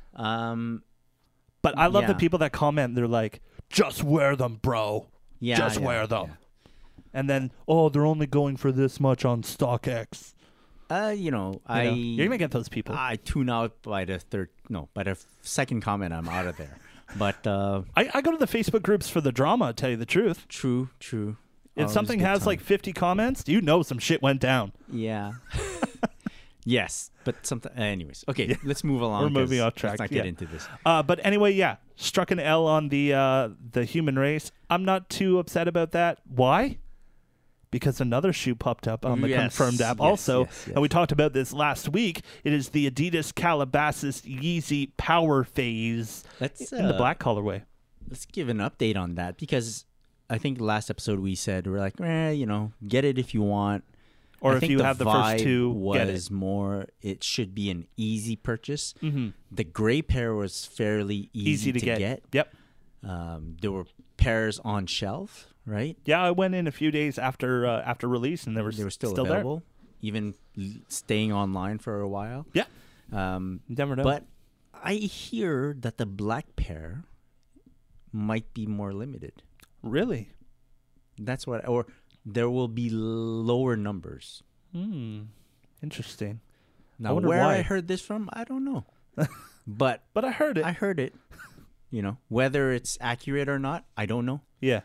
But I love the Yeah. people that comment. They're like, "Just wear them, bro. Yeah. Just yeah, wear them." yeah. And then, oh, they're only going for this much on StockX. You're gonna get those people. I tune out by the second comment. I'm out of there. But I go to the Facebook groups for the drama. To tell you the truth, true. if Always something good has time. like 50 comments, you know some shit went down. Yeah. Yes, but something. Anyways, okay, let's move along. We're moving 'cause off track, Let's not yeah. get into this. But anyway, yeah, struck an L on the human race. I'm not too upset about that. Why? Because another shoe popped up on the Yes, Confirmed app yes, also. yes, yes. And we talked about this last week. It is the Adidas Calabasas Yeezy Power Phase Let's in the black colorway. Let's give an update on that because I think last episode we said we're like, get it if you want. Or I if think you have the first vibe two, get it. was more. It should be an easy purchase. Mm-hmm. The gray pair was fairly easy to get. Yep. There were pairs on shelf, right? Yeah, I went in a few days after release, and they were still there. available, even staying online for a while. Yeah. Um, Never know. but I hear that the black pair might be more limited. Really? That's what, or there will be lower numbers. Interesting. Now, wonder where why. I heard this from, I don't know. But I heard it. I heard it. Whether it's accurate or not, I don't know. Yeah.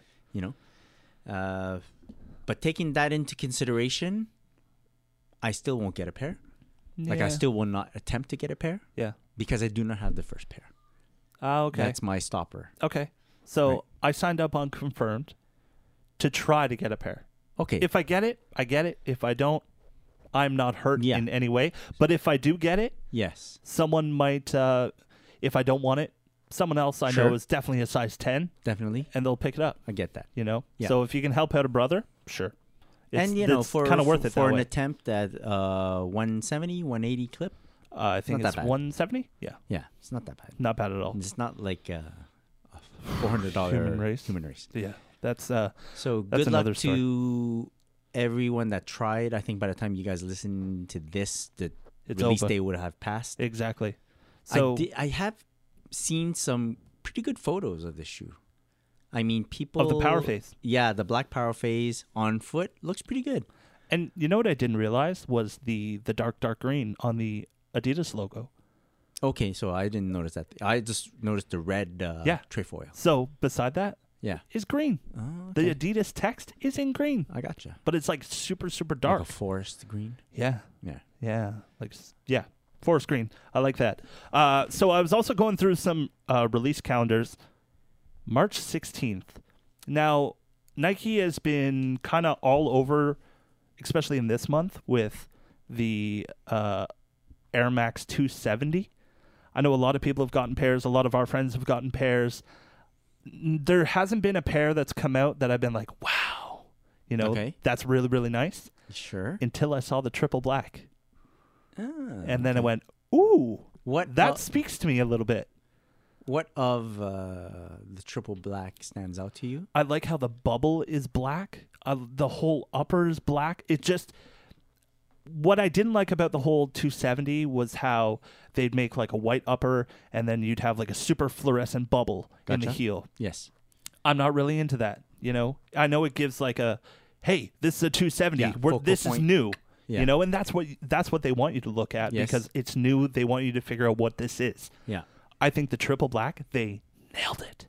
But taking that into consideration, I still won't get a pair. Like, I still will not attempt to get a pair Yeah. because I do not have the first pair. Ah, okay. That's my stopper. Okay. So Right. I signed up on Confirmed to try to get a pair. Okay. If I get it, I get it. If I don't, I'm not hurt Yeah. in any way. But if I do get it, Yes. someone might, if I don't want it, someone else I Sure. know is definitely a size 10, Definitely. and they'll pick it up, I get that. Yeah. Yeah. So if you can help out a brother, sure. And, it's for kind of worth it for that an way. attempt at 170, 180 clip. I think not it's that bad. 170. Yeah. Yeah, it's not that bad. Not bad at all. It's not like a $400 Human race. Yeah. That's So That's good another luck to everyone that tried. I think by the time you guys listen to this, the It's release over. day would have passed. exactly. So I have seen some pretty good photos of this shoe. I mean, people of the Power Phase. Yeah, the black Power Phase on foot looks pretty good. And you know what I didn't realize was the dark green on the Adidas logo. Okay, so I didn't notice that. I just noticed the red Yeah. trefoil. So beside that Yeah. is green. Oh, The okay. Adidas text is in green, I gotcha. but it's like super Like dark. a forest green. Yeah. Yeah. Yeah. Forest green. I like that. So I was also going through some release calendars. March 16th. Now, Nike has been kind of all over, especially in this month, with the Air Max 270. I know a lot of people have gotten pairs. A lot of our friends have gotten pairs. There hasn't been a pair that's come out that I've been like, wow, Okay. that's really, really nice, Sure. until I saw the triple black. Ah, And then I went, ooh, what that speaks to me a little bit. What of the triple black stands out to you? I like how the bubble is black. The whole upper is black. It just... What I didn't like about the whole 270 was how they'd make like a white upper and then you'd have like a super fluorescent bubble in the Gotcha. heel. Yes. I'm not really into that, I know it gives like a, hey, this is a 270. Yeah, focal This is point. new. Yeah. And that's what they want you to look at Yes. because it's new. They want you to figure out what this is. Yeah. I think the triple black, they nailed it.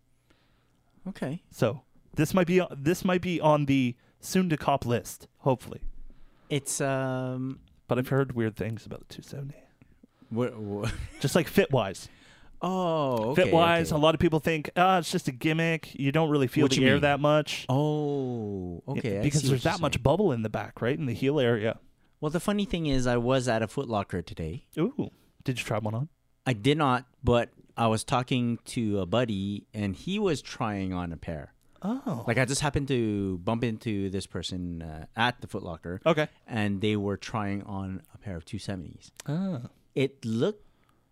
Okay. So this might be on the soon to cop list, hopefully. It's But I've heard weird things about the 270. what? Just like fit wise. Oh, okay. Fit wise, okay. a lot of people think, it's just a gimmick. You don't really feel What the you air mean? that much. Oh, okay. I Because see there's what you're that much saying. bubble in the back, right? In the heel area. Well, the funny thing is, I was at a Foot Locker today. Ooh. Did you try one on? I did not, but I was talking to a buddy, and he was trying on a pair. Oh. Like, I just happened to bump into this person at the Foot Locker, Okay. and they were trying on a pair of 270s. Oh. It looked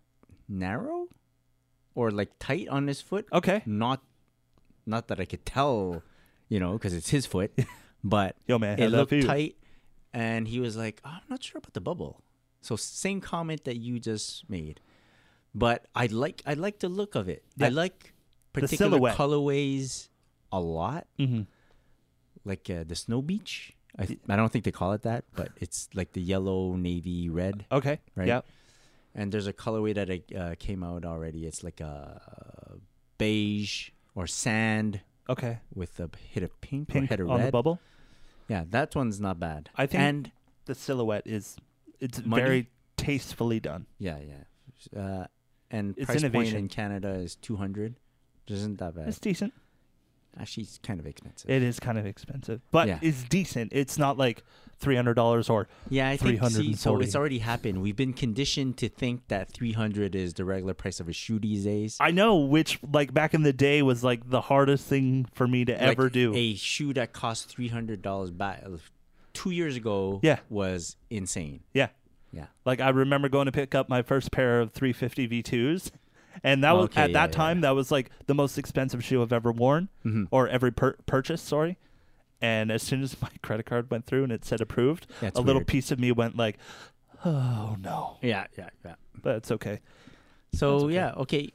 narrow or like tight on his foot. Okay. Not that I could tell, because it's his foot, but Yo, man, it how'd that looked feel? tight. And he was like, I'm not sure about the bubble. So same comment that you just made. But I like the look of it. Yeah. I like The particular silhouette. colorways a lot. Mm-hmm. Like the Snow Beach. I don't think they call it that, but it's like the yellow, navy, red. Okay. Right. Yeah. And there's a colorway that came out already. It's like a beige or sand Okay. with a hit of pink or Pink hit of on red. the bubble. Yeah, that one's not bad. I think and the silhouette it's Money? very tastefully done. Yeah. And It's price point innovation. in Canada is $200. Isn't that bad? It's decent. Actually, it's kind of expensive. It is kind of expensive, but Yeah. it's decent. It's not like $300 or Yeah, I think so. 340. It's already happened. We've been conditioned to think that $300 is the regular price of a shoe these days. I know, which like back in the day was like the hardest thing for me to ever Like, do. a shoe that cost $300 back 2 years ago. Yeah. Was insane. Yeah. Yeah. Like I remember going to pick up my first pair of 350 V2s, and that was Okay, at yeah, that time that was like the most expensive shoe I've ever worn or ever purchased. Sorry. And as soon as my credit card went through and it said approved, That's a little weird. piece of me went like, "Oh no!" Yeah. But it's okay. So That's okay.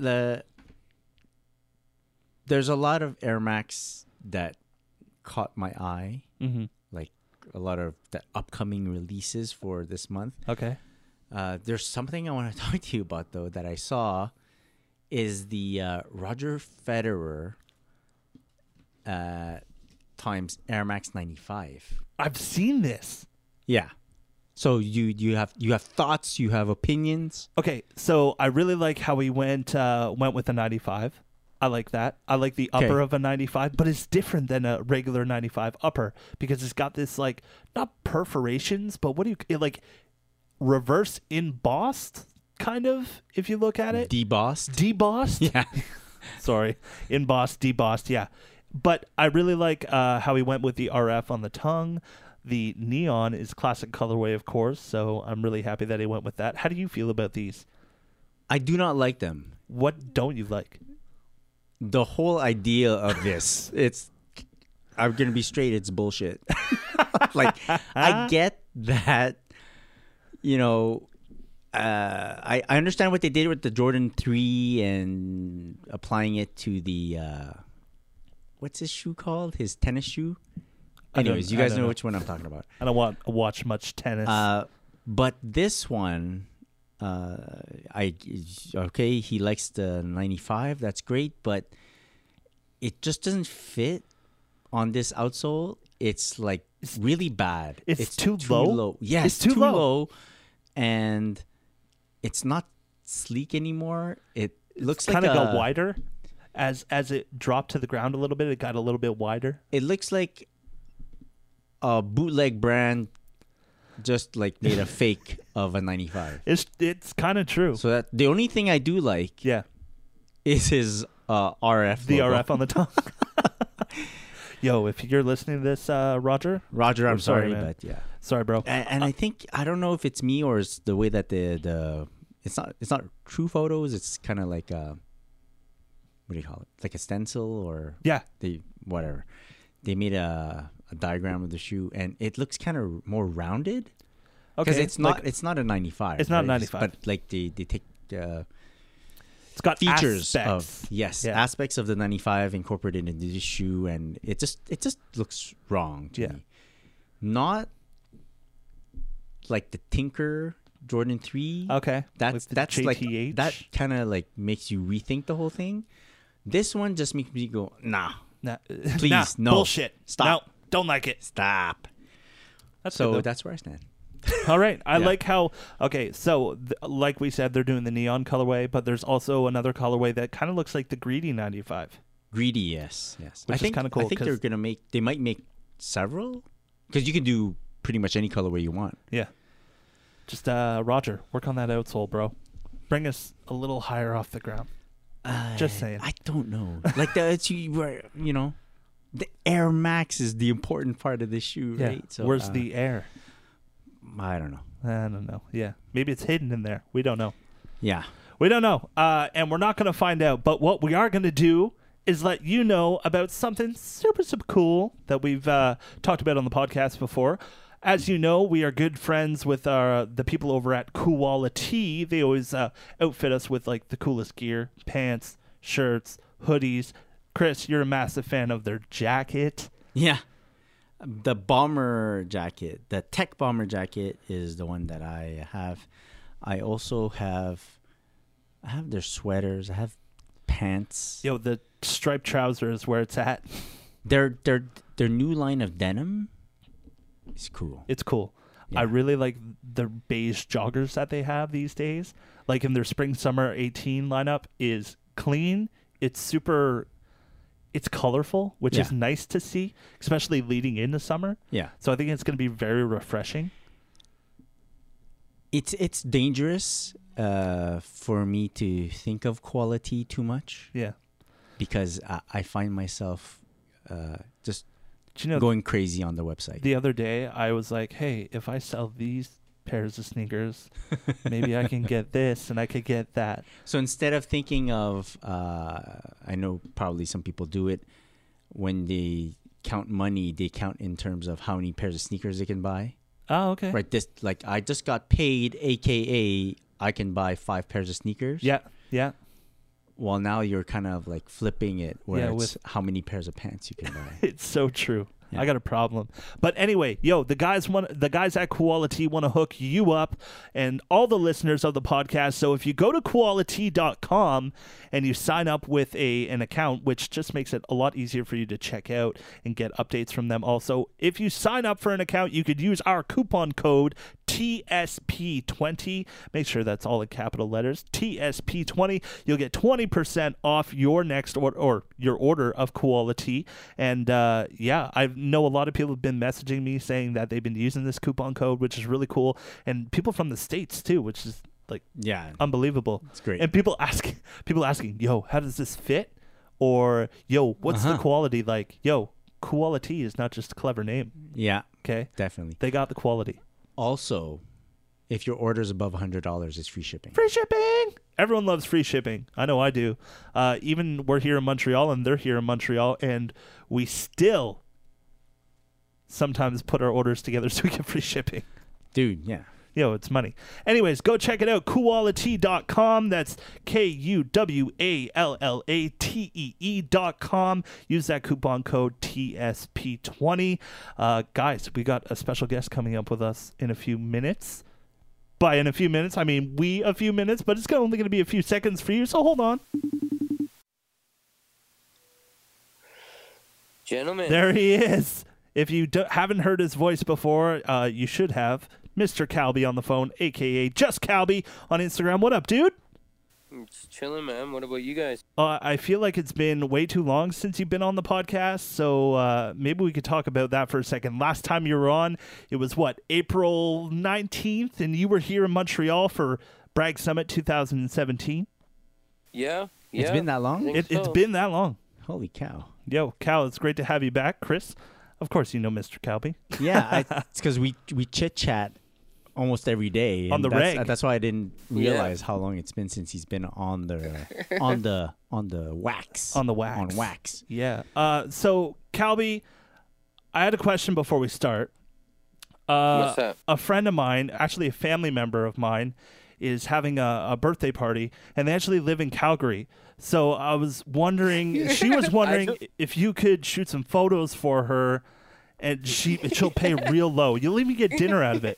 There's a lot of Air Max that caught my eye, Mm-hmm. like a lot of the upcoming releases for this month. Okay. There's something I want to talk to you about though that I saw is the Roger Federer times Air Max 95. I've seen this. Yeah. So you have thoughts, you have opinions. Okay, so I really like how he went with a 95. I like that. I like the upper Okay. of a 95, but it's different than a regular 95 upper because it's got this like not perforations, but what do you like reverse embossed kind of if you look at it. Debossed. Debossed? Yeah. Sorry. Embossed, debossed, yeah. But I really like how he went with the RF on the tongue. The neon is classic colorway, of course, so I'm really happy that he went with that. How do you feel about these? I do not like them. What don't you like? The whole idea of this, I'm going to be straight, it's bullshit. Like, I get that, I understand what they did with the Jordan 3 and applying it to the, what's his shoe called? His tennis shoe? Anyways, you I guys don't know know. which one I'm talking about. I don't want to watch much tennis. But this one, he likes the 95. That's great, but it just doesn't fit on this outsole. It's like really bad. It's too low? Yeah, It's it's too too low. low, and it's not sleek anymore. It looks like kind of got wider as it dropped to the ground a little bit. It got a little bit wider. It looks like a bootleg brand just like made a fake of a 95. It's kind of true. So that the only thing I do like Yeah, is his RF. the logo. RF on the tongue. Yo, if you're listening to this, Roger, Roger, I'm sorry, sorry, man. but yeah. sorry, bro. And I think I don't know if it's me or it's the way that the it's not true photos. It's kind of like what do you call it? Like a stencil or Yeah, whatever. They made a diagram of the shoe and it looks kind of more rounded. Because okay. it's not a 95. It's not a right? 95. But like they take it's got features aspects. of Yeah. aspects of the 95 incorporated into this shoe, and it just looks wrong to Yeah. me. Not like the Tinker Jordan 3. Okay, That's with the that's like JTH. that kind of like makes you rethink the whole thing. This one just makes me go, nah, Nah, please, nah, no, bullshit. Stop. No, don't like it. stop. That's So good, though. that's where I stand. All right. I Yeah. like how, okay, so like we said, they're doing the neon colorway, but there's also another colorway that kind of looks like the Greedy 95. Greedy, yes. Which I is think kinda cool, I think 'cause- they might make several because you can do pretty much any colorway you want. Yeah. Just, Roger, work on that outsole, bro. Bring us a little higher off the ground. Just saying. I don't know. Like the the Air Max is the important part of this shoe, Yeah. right? So Where's the air? I don't know. I don't know. Yeah. Maybe it's hidden in there. We don't know. Yeah. We don't know. And we're not going to find out. But what we are going to do is let you know about something super cool that we've talked about on the podcast before. As you know, we are good friends with the people over at Quality. They always outfit us with like the coolest gear, pants, shirts, hoodies. Chris, you're a massive fan of their jacket. Yeah. The bomber jacket, the tech bomber jacket is the one that I have. I also have their sweaters. I have pants. Yo, the striped trousers where it's at. Their new line of denim is cool. It's cool. Yeah. I really like the beige joggers that they have these days. Like in their spring summer 18 lineup is clean. It's super. It's colorful, which is Yeah. nice to see, especially leading into summer. Yeah. So I think it's going to be very refreshing. It's dangerous for me to think of quality too much Yeah. because I find myself just Do you know, going crazy on the website. the other day I was like, hey, if I sell these pairs of sneakers, maybe I can get this and I could get that. So instead of thinking of, I know probably some people do it when they count money, they count in terms of how many pairs of sneakers they can buy. Oh, okay. Right. This like I just got paid, aka I can buy 5 pairs of sneakers. Yeah. Yeah. Well, now you're kind of like flipping it, where Yeah, it's how many pairs of pants you can buy. It's so true. Yeah. I got a problem. But anyway, the guys at Quality want to hook you up and all the listeners of the podcast. So if you go to quality.com and you sign up with an account, which just makes it a lot easier for you to check out and get updates from them. Also, if you sign up for an account, you could use our coupon code TSP20. Make sure that's all in capital letters. TSP20. You'll get 20% off your next order or your order of Quality. And I know a lot of people have been messaging me saying that they've been using this coupon code, which is really cool. And people from the States too, which is like Yeah, unbelievable. it's great. And people asking, yo, how does this fit? Or yo, what's the quality like? Yo, Quality is not just a clever name. Yeah, Okay, definitely. they got the quality. Also, if your order is above $100, it's free shipping. Free shipping. Everyone loves free shipping. I know I do. Even we're here in Montreal and they're here in Montreal, and we still sometimes put our orders together so we get free shipping. Dude, yeah. It's money. Anyways, go check it out. Quality.com. That's KUWALLATEE.com. Use that coupon code TSP20. Guys, we got a special guest coming up with us in a few minutes. By in a few minutes, I mean a few minutes, but it's only going to be a few seconds for you, so hold on. Gentlemen. There he is. If you haven't heard his voice before, you should have. Mr. Calby on the phone, a.k.a. Just Calby on Instagram. What up, dude? Just chilling, man. What about you guys? I feel like it's been way too long since you've been on the podcast, so maybe we could talk about that for a second. Last time you were on, it was, April 19th, and you were here in Montreal for Bragg Summit 2017? Yeah. It's been that long? It's been that long. Holy cow. Yo, Cal, it's great to have you back. Chris, of course you know Mr. Calby. Yeah, it's because we chit-chat almost every day. On the reg. That's why I didn't realize how long it's been since he's been on the wax. On the wax. On wax. Yeah. So, Calby, I had a question before we start. What's that? A friend of mine, actually a family member of mine, is having a birthday party, and they actually live in Calgary. So I was wondering, she was wondering if you could shoot some photos for her, and she'll pay real low. You'll even get dinner out of it.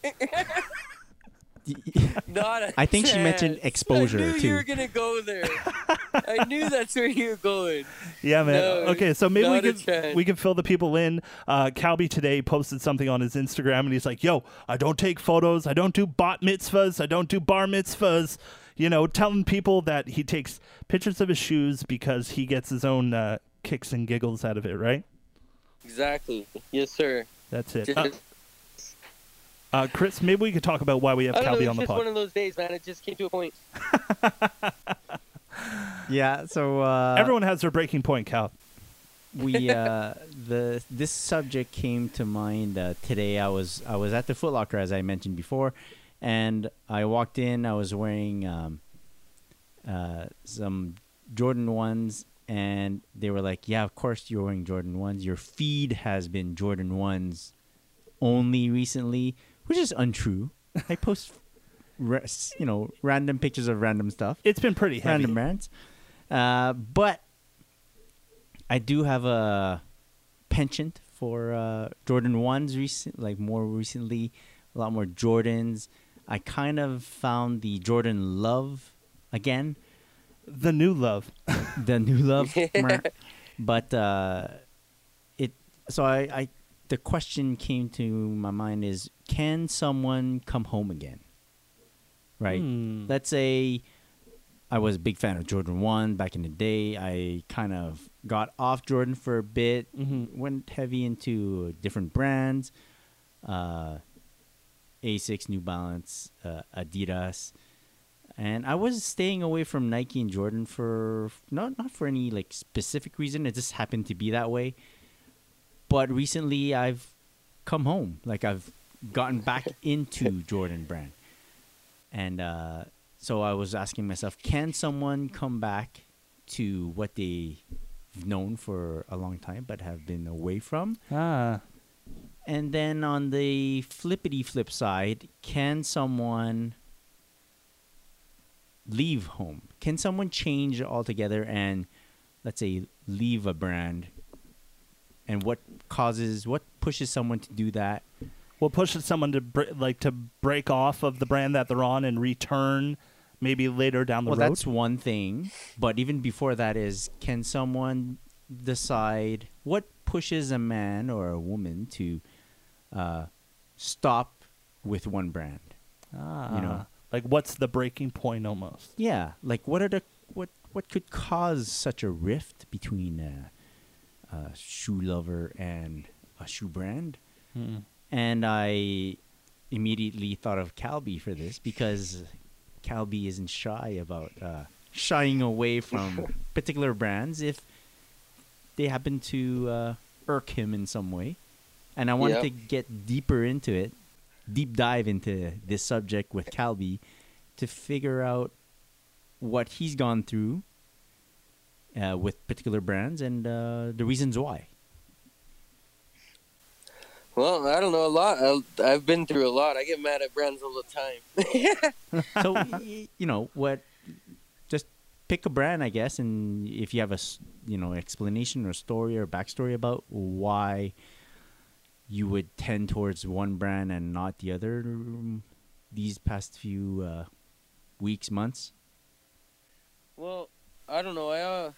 Not a I think she mentioned chance. exposure, I knew too. you were going to go there. I knew that's where you were going. Yeah, man. No, Okay, so maybe not a chance. we can fill the people in. Calby today posted something on his Instagram, and he's like, yo, I don't take photos. I don't do bat mitzvahs. I don't do bar mitzvahs. Telling people that he takes pictures of his shoes because he gets his own kicks and giggles out of it, right? Exactly. Yes, sir. That's it. Just- Chris, maybe we could talk about why we have I don't know, Calby it's on the just pod. one of those days, man. It just came to a point. Yeah, so Everyone has their breaking point, Cal. we this subject came to mind today. I was at the Foot Locker, as I mentioned before, and I walked in. I was wearing some Jordan 1s, and they were like, yeah, of course you're wearing Jordan 1s. Your feed has been Jordan 1s only recently, which is untrue. I post random pictures of random stuff, It's been pretty heavy. random brands, but I do have a penchant for Jordan 1s more recently, a lot more Jordans. I kind of found the Jordan love again. The new love. The new love. But I the question came to my mind is, can someone come home again? Right? Let's say I was a big fan of Jordan 1 back in the day. I kind of got off Jordan for a bit, went heavy into different brands, Asics, New Balance, Adidas. And I was staying away from Nike and Jordan for not for any like specific reason. It just happened to be that way. But recently I've come home. Like I've gotten back into Jordan brand. And so I was asking myself, can someone come back to what they've known for a long time but have been away from? And then on the flippity flip side, can someone leave home? Can someone change altogether and, let's say, leave a brand? And what pushes someone to do that? What pushes someone to break off of the brand that they're on and return maybe later down the road? Well, that's one thing. But even before that is, can someone decide what pushes a man or a woman to stop with one brand? You know, like what's the breaking point almost? yeah. Like what could cause such a rift between a shoe lover and a shoe brand? And I immediately thought of Calbee for this because Calbee isn't shy about shying away from particular brands if they happen to irk him in some way. And I wanted to get deeper into it, deep dive into this subject with Calbee to figure out what he's gone through with particular brands and the reasons why. Well, I don't know a lot. I've been through a lot. I get mad at brands all the time. So, you know, just pick a brand, I guess, and if you have a, explanation or story or backstory about why you would tend towards one brand and not the other these past few weeks, months. Well, I don't know.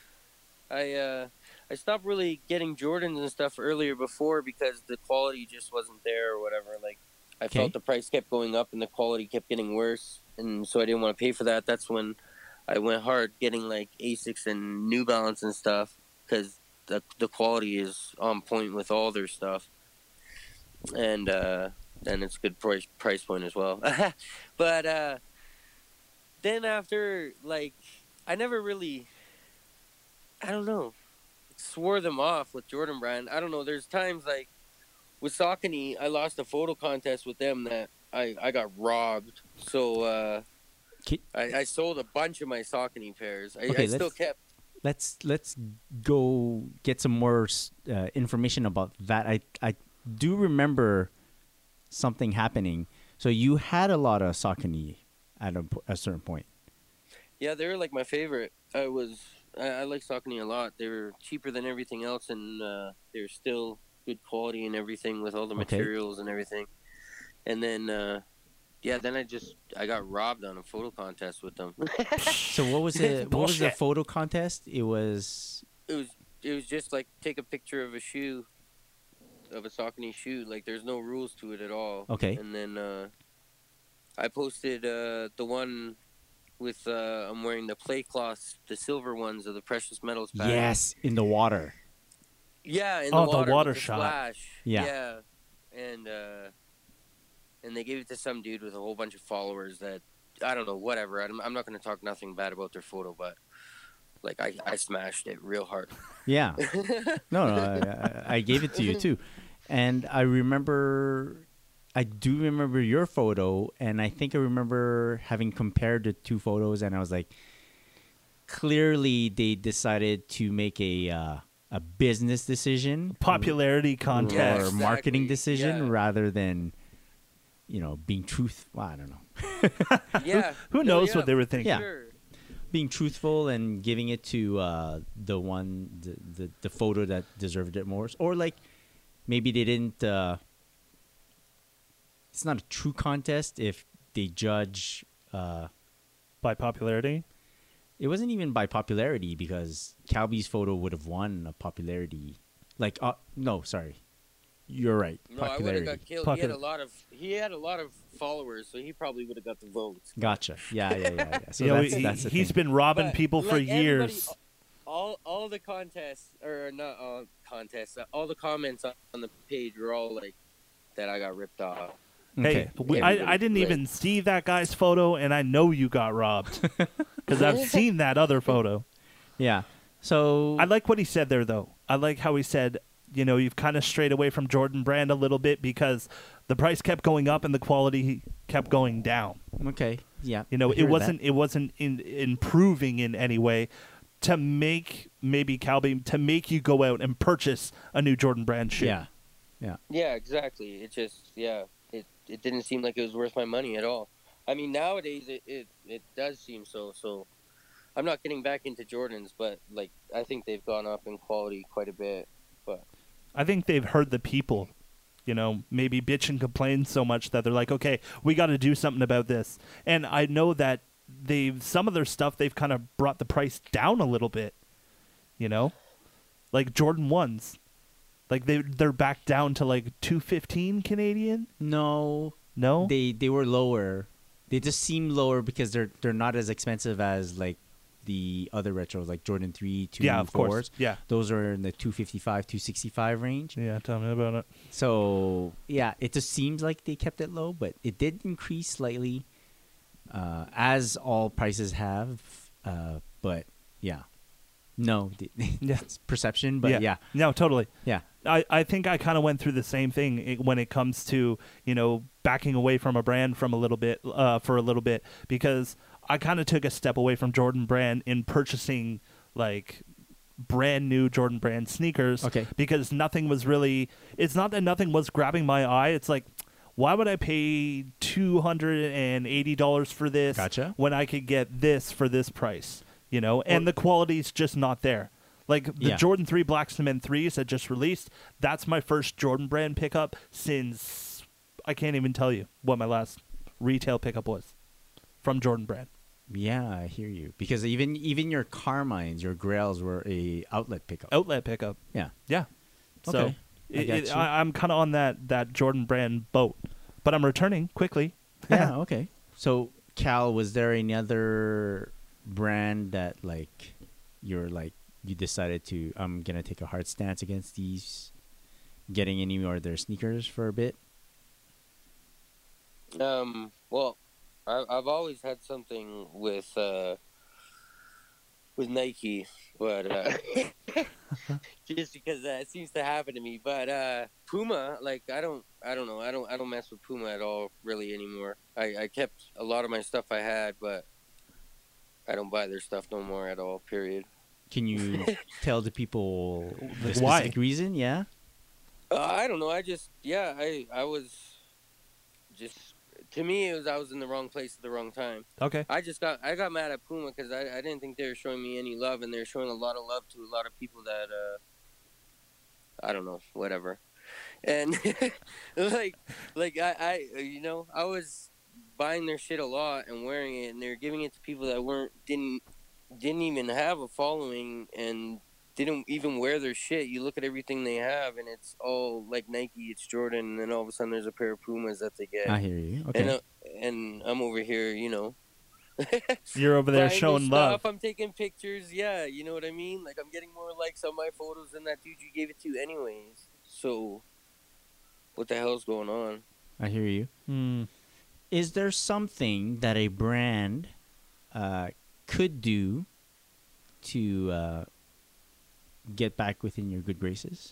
I stopped really getting Jordans and stuff earlier before because the quality just wasn't there or whatever. Like, I felt the price kept going up and the quality kept getting worse, and so I didn't want to pay for that. That's when I went hard getting like Asics and New Balance and stuff because the quality is on point with all their stuff, and it's a good price point as well. But then after, like, I never really, I don't know, swore them off with Jordan brand. I don't know. There's times like with Saucony, I lost a photo contest with them that I got robbed. So I sold a bunch of my Saucony pairs. I still kept. Let's go get some more information about that. I do remember something happening. So you had a lot of Saucony at a certain point. Yeah, they were like my favorite. I like Saucony a lot. They were cheaper than everything else, and they were still good quality and everything with all the materials and everything. And then, then I got robbed on a photo contest with them. So what was it? What was the photo contest? It was just like take a picture of a shoe, of a Saucony shoe. Like there's no rules to it at all. Okay. And then I posted the one with I'm wearing the play cloths, the silver ones of the precious metals pattern. Yes, in the water. Yeah, in the water. The water with the shot. Splash. Yeah. And they gave it to some dude with a whole bunch of followers that I don't know, whatever. I'm not going to talk nothing bad about their photo, but like I smashed it real hard. Yeah. No, I gave it to you too, and I do remember your photo, and I think I remember having compared the two photos, and I was like, clearly they decided to make a business decision, Popularity contest. or marketing Exactly, decision rather than, being truthful. I don't know. Yeah. Who knows what they were thinking? Yeah. Sure. Being truthful and giving it to the photo that deserved it more, or like maybe they didn't. It's not a true contest if they judge By popularity? It wasn't even by popularity because Calbee's photo would have won a popularity. Like, no, sorry. You're right. No, I would have Popularity. got killed. He had a lot of followers, so he probably would have got the votes. Gotcha. Yeah. So You know, that's the he's thing. been robbing But, people for like, everybody- years. all the contests or not contests, all the comments on the page were all like that I got ripped off. Hey, Okay. I didn't Like- even see that guy's photo, and I know you got robbed because I've seen that other photo. Yeah. So I like what he said there, though. I like how he said, you know, you've kind of strayed away from Jordan Brand a little bit because the price kept going up and the quality kept going down. okay. Yeah. You know, I hear it wasn't improving in any way to make maybe Calby to make you go out and purchase a new Jordan Brand that. shoe. Yeah. Yeah, exactly. It just it didn't seem like it was worth my money at all. I mean, nowadays it does seem so. So I'm not getting back into Jordans, but like I think they've gone up in quality quite a bit. But I think they've heard the people, you know, maybe bitch and complain so much that they're like, okay, we got to do something about this. And I know that some of their stuff, they've kind of brought the price down a little bit, you know, like Jordan 1s. Like they're back down to like 215 Canadian. No. No, They were lower. They just seem lower because they're not as expensive as like the other retros like Jordan 3, 2, yeah, of 4s. course, yeah, Those are in the 255, 265 range. yeah. Tell me about it. So yeah, it just seems like they kept it low, but it did increase slightly, as all prices have. But yeah, no, Yeah. it's perception. But yeah. no, totally. Yeah. I think I kind of went through the same thing when it comes to, you know, backing away from a brand for a little bit because I kind of took a step away from Jordan Brand in purchasing like brand new Jordan Brand sneakers. Okay. Because nothing was really. It's not that nothing was grabbing my eye. It's like, why would I pay $280 for this Gotcha. when I could get this for this price? You know, and the quality's just not there. Like the Yeah. Jordan 3 Black Cement 3s that just released, that's my first Jordan Brand pickup since I can't even tell you what my last retail pickup was from Jordan Brand. Yeah, I hear you. Because even your Carmines, your Grails were a outlet pickup. Outlet pickup. Yeah. Yeah. So Okay. I got you. I'm kind of on that Jordan Brand boat, but I'm returning quickly. Yeah, okay. So, Cal, was there any other brand that like you decided to I'm gonna take a hard stance against these, getting any more of their sneakers for a bit? Well, I've always had something with Nike, but just because it seems to happen to me. But Puma, like I don't know, I don't mess with Puma at all really anymore. I kept a lot of my stuff I had, but I don't buy their stuff no more at all. Period. Can you tell the people the Why? specific reason? Yeah. I don't know. I was just, to me, I was in the wrong place at the wrong time. Okay. I got mad at Puma because I didn't think they were showing me any love, and they're showing a lot of love to a lot of people that I don't know, whatever. And like I you know, I was buying their shit a lot and wearing it, and they're giving it to people that didn't even have a following and didn't even wear their shit. You look at everything they have, and it's all like Nike, it's Jordan, and then all of a sudden there's a pair of Pumas that they get. I hear you. Okay. And I'm over here, you know. You're over there buying showing their love. stuff, I'm taking pictures. Yeah, you know what I mean? Like, I'm getting more likes on my photos than that dude you gave it to anyways. So, what the hell's going on? I hear you. Hmm. Is there something that a brand could do to get back within your good graces?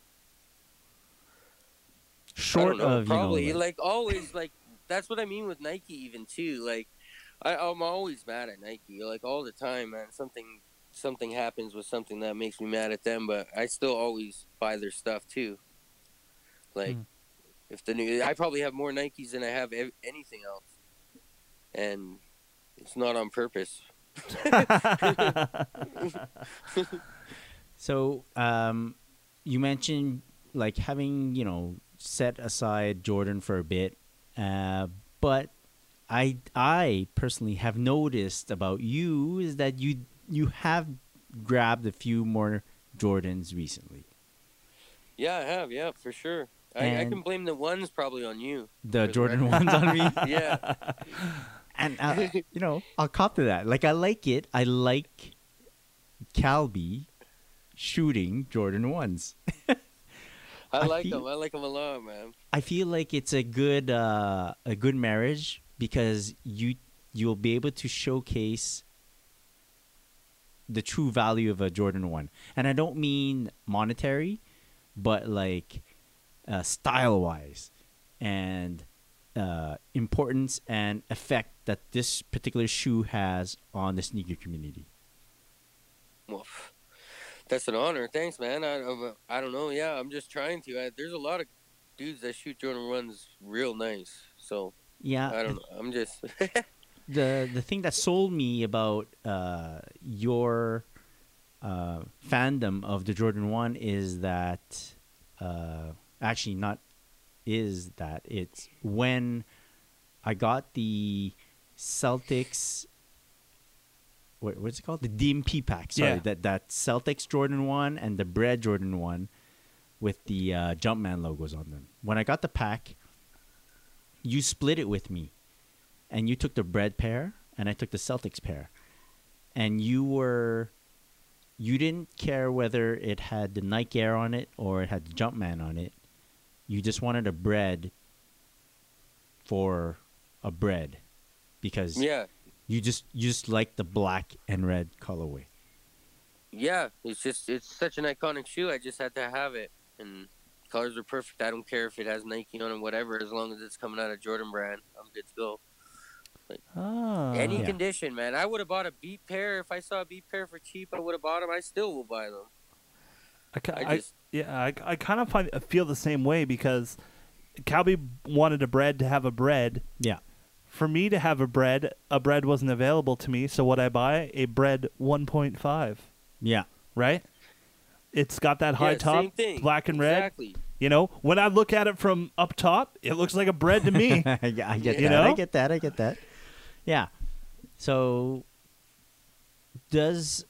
Short I don't know, of, probably, you know, like always, like that's what I mean with Nike even too. Like, I'm always mad at Nike, like all the time, man. Something happens with something that makes me mad at them, but I still always buy their stuff too. Like, if I probably have more Nikes than I have anything else, and it's not on purpose. So, you mentioned like having, you know, set aside Jordan for a bit, but I personally have noticed about you is that you have grabbed a few more Jordans recently. Yeah, I have. Yeah, for sure. I can blame the ones probably on you. The for Jordan record. ones on me. Yeah. And I'll cop to that. Like I like it. I like Calby shooting Jordan ones. I like them. I like them a lot, man. I feel like it's a good marriage because you'll be able to showcase the true value of a Jordan 1. And I don't mean monetary, but like style wise and importance and effect that this particular shoe has on the sneaker community. Well, that's an honor. Thanks, man. I don't know. Yeah, I'm just trying to. There's a lot of dudes that shoot Jordan 1s real nice. So Yeah, I don't know. I'm just the thing that sold me about your fandom of the Jordan 1 is that actually not is that it's when I got the Celtics what's it called, the DMP pack, sorry, Yeah. that Celtics Jordan 1 and the Bread Jordan 1 with the Jumpman logos on them. When I got the pack, you split it with me. And you took the Bread pair, and I took the Celtics pair. And you didn't care whether it had the Nike Air on it or it had the Jumpman on it. You just wanted a Bread for a Bread because yeah. you just like the black and red colorway. Yeah, it's such an iconic shoe. I just had to have it, and colors are perfect. I don't care if it has Nike on it, whatever. As long as it's coming out of Jordan brand, I'm good to go. Any Yeah. condition, man. I would have bought a Beat pair if I saw a Beat pair for cheap. I would have bought them. I still will buy them. I kind of feel the same way because Calby wanted a Bread to have a Bread. Yeah. For me to have a Bread wasn't available to me. So what I buy? A Bread 1.5. Yeah. Right? It's got that high Yeah, top, same thing. black and red. Exactly. You know, when I look at it from up top, it looks like a Bread to me. I get You that. know? I get that. Yeah. So does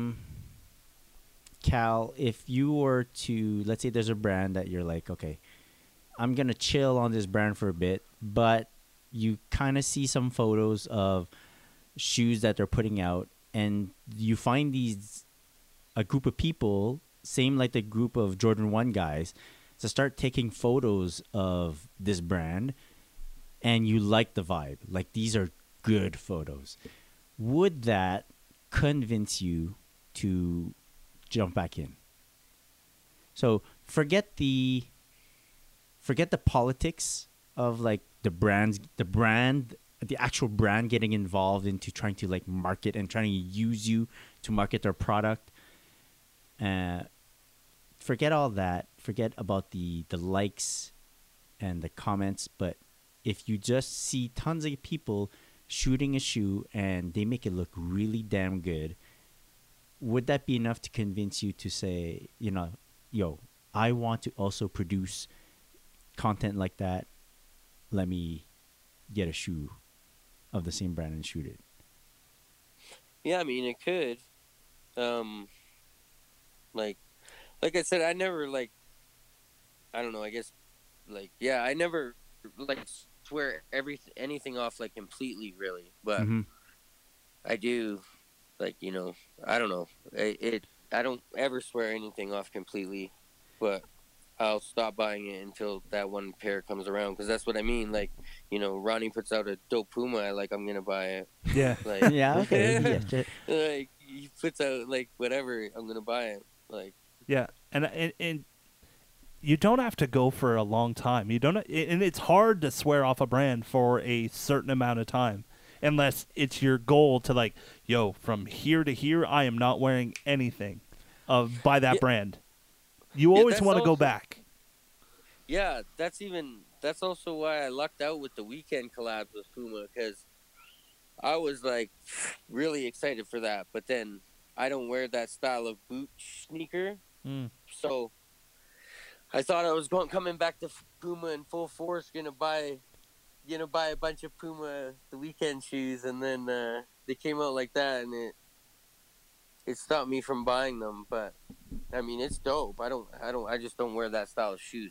Cal, if you were to, let's say there's a brand that you're like, okay, I'm going to chill on this brand for a bit, but you kind of see some photos of shoes that they're putting out and you find a group of people, same like the group of Jordan 1 guys, to start taking photos of this brand and you like the vibe. Like these are good photos. Would that convince you to jump back in? So forget the politics of like the actual brand getting involved into trying to like market and trying to use you to market their product. Forget all that. Forget about the likes and the comments. But if you just see tons of people shooting a shoe and they make it look really damn good, would that be enough to convince you to say, yo, I want to also produce content like that. Let me get a shoe of the same brand and shoot it. Yeah, I mean, it could. Like I said, I never I don't know. I guess I never swear anything off completely, really. But I do, I don't know. I don't ever swear anything off completely, but I'll stop buying it until that one pair comes around, because that's what I mean. Ronnie puts out a dope Puma, I'm gonna buy it. Yeah. Yeah, okay. Yeah, sure. He puts out whatever, I'm gonna buy it. Yeah, and you don't have to go for a long time. You don't, and it's hard to swear off a brand for a certain amount of time, unless it's your goal to from here to here, I am not wearing anything by that brand. You always want to go back. Yeah, that's also why I lucked out with the weekend collabs with Puma, because I was really excited for that. But then I don't wear that style of boot sneaker. So I thought I was coming back to Puma in full force, gonna buy a bunch of Puma the weekend shoes, and then they came out like that, and it stopped me from buying them. But I mean, it's dope. I just don't wear that style of shoes, so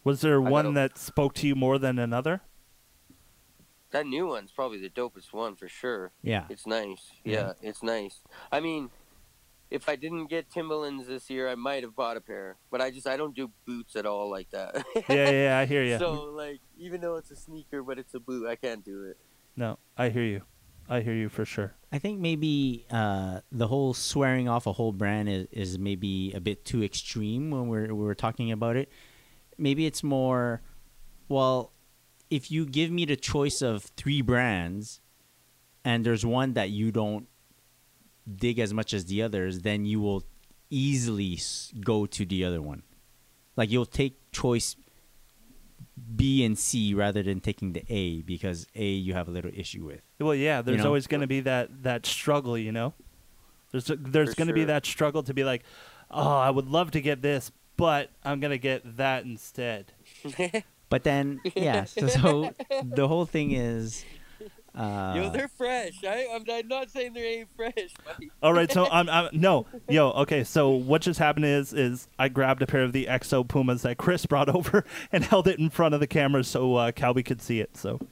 Was there I one gotta- that spoke to you more than another? That new one's probably the dopest one for sure. Yeah. It's nice. Yeah. Yeah, it's nice. I mean, if I didn't get Timberlands this year, I might have bought a pair. But I don't do boots at all like that. Yeah, I hear you. So, like, even though it's a sneaker, but it's a boot, I can't do it. No, I hear you. I hear you for sure. I think maybe the whole swearing off a whole brand is maybe a bit too extreme when we're talking about it. Maybe it's more, well, if you give me the choice of 3 brands and there's one that you don't dig as much as the others, then you will easily go to the other one. Like you'll take choice B and C rather than taking the A because A you have a little issue with. Well, yeah, there's know? always going to be that struggle, you know? There's going to be sure. that struggle to be like, oh, I would love to get this, but I'm going to get that instead. But then, yeah, so the whole thing is... Yo, they're fresh. I'm not saying they ain't fresh. Buddy. All right, so okay. So what just happened is I grabbed a pair of the EXO Pumas that Chris brought over and held it in front of the camera so Calby could see it. So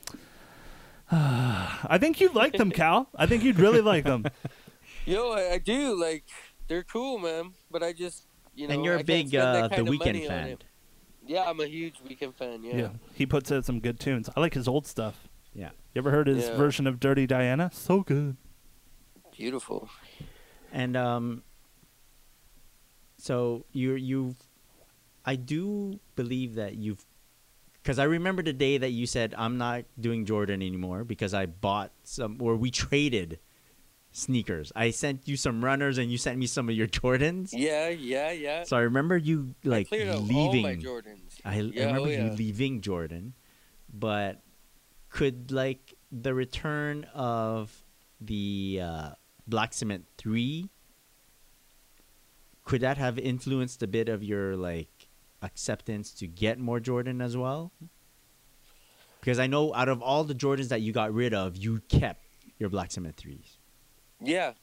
I think you'd like them, Cal. I think you'd really like them. Yo, I do. Like, they're cool, man. But I just, and you're I a big can't spend that The kind of Weeknd money on fan. it. Yeah, I'm a huge Weeknd fan. Yeah. He puts out some good tunes. I like his old stuff. Yeah. You ever heard his Yeah. version of Dirty Diana? So good. Beautiful. And so I do believe that because I remember the day that you said I'm not doing Jordan anymore because I bought we traded sneakers. I sent you some runners and you sent me some of your Jordans. Yeah. So I remember you I cleared out leaving. all my Jordans. I remember you leaving Jordan, but could like the return of the Black Cement 3, could that have influenced a bit of your like acceptance to get more Jordan as well? Because I know out of all the Jordans that you got rid of, you kept your Black Cement 3s. Yeah.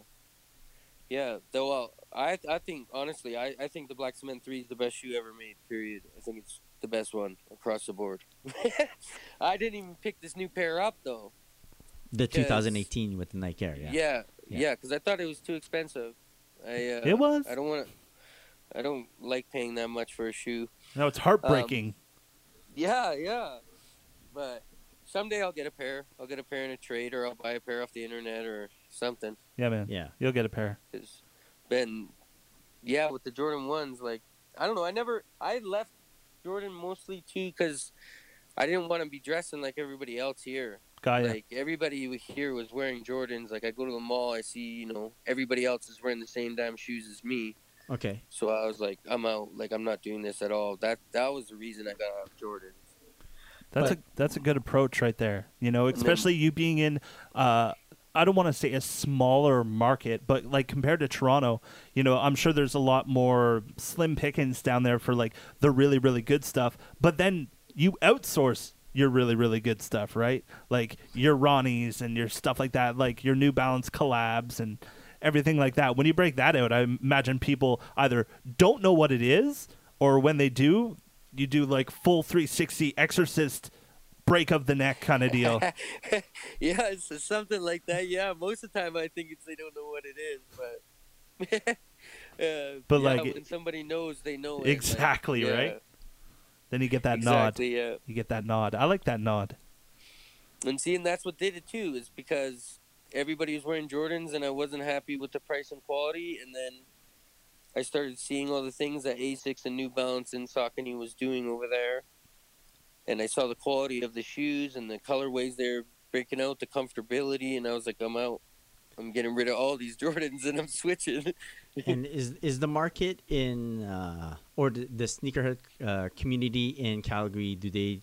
Though I think honestly, I think the Black Cement 3 is the best shoe ever made. Period. I think it's the best one across the board. I didn't even pick this new pair up though. The 2018 with the Nike Air, yeah. Yeah. Because I thought it was too expensive. It was. I don't like paying that much for a shoe. No, it's heartbreaking. Yeah. But someday I'll get a pair. I'll get a pair in a trade, or I'll buy a pair off the internet or something. Yeah, man. Yeah. You'll get a pair. Cause with the Jordan 1s, like, I don't know. I left Jordan mostly too because I didn't want to be dressing like everybody else here. Gaia. Like, everybody here was wearing Jordans. Like, I go to the mall, I see, everybody else is wearing the same damn shoes as me. Okay. So I was like, I'm out. Like, I'm not doing this at all. That was the reason I got out of Jordans. That's a good approach right there. Especially you being in I don't want to say a smaller market, but like compared to Toronto, I'm sure there's a lot more slim pickings down there for like the really, really good stuff. But then you outsource your really, really good stuff, right? Like your Ronnies and your stuff like that, like your New Balance collabs and everything like that. When you break that out, I imagine people either don't know what it is, or when they do, you do like full 360 Exorcist break of the neck kind of deal. Yeah, it's something like that. Yeah, most of the time I think they don't know what it is, but But like when somebody knows, they know it. Exactly, like, right? Then you get that exactly, nod. Yeah. You get that nod. I like that nod. And that's what did it too, is because everybody was wearing Jordans and I wasn't happy with the price and quality, and then I started seeing all the things that Asics and New Balance and Saucony was doing over there. And I saw the quality of the shoes and the colorways they're breaking out, the comfortability, and I was like, I'm out. I'm getting rid of all these Jordans and I'm switching. And is the market in or the sneakerhead community in Calgary, do they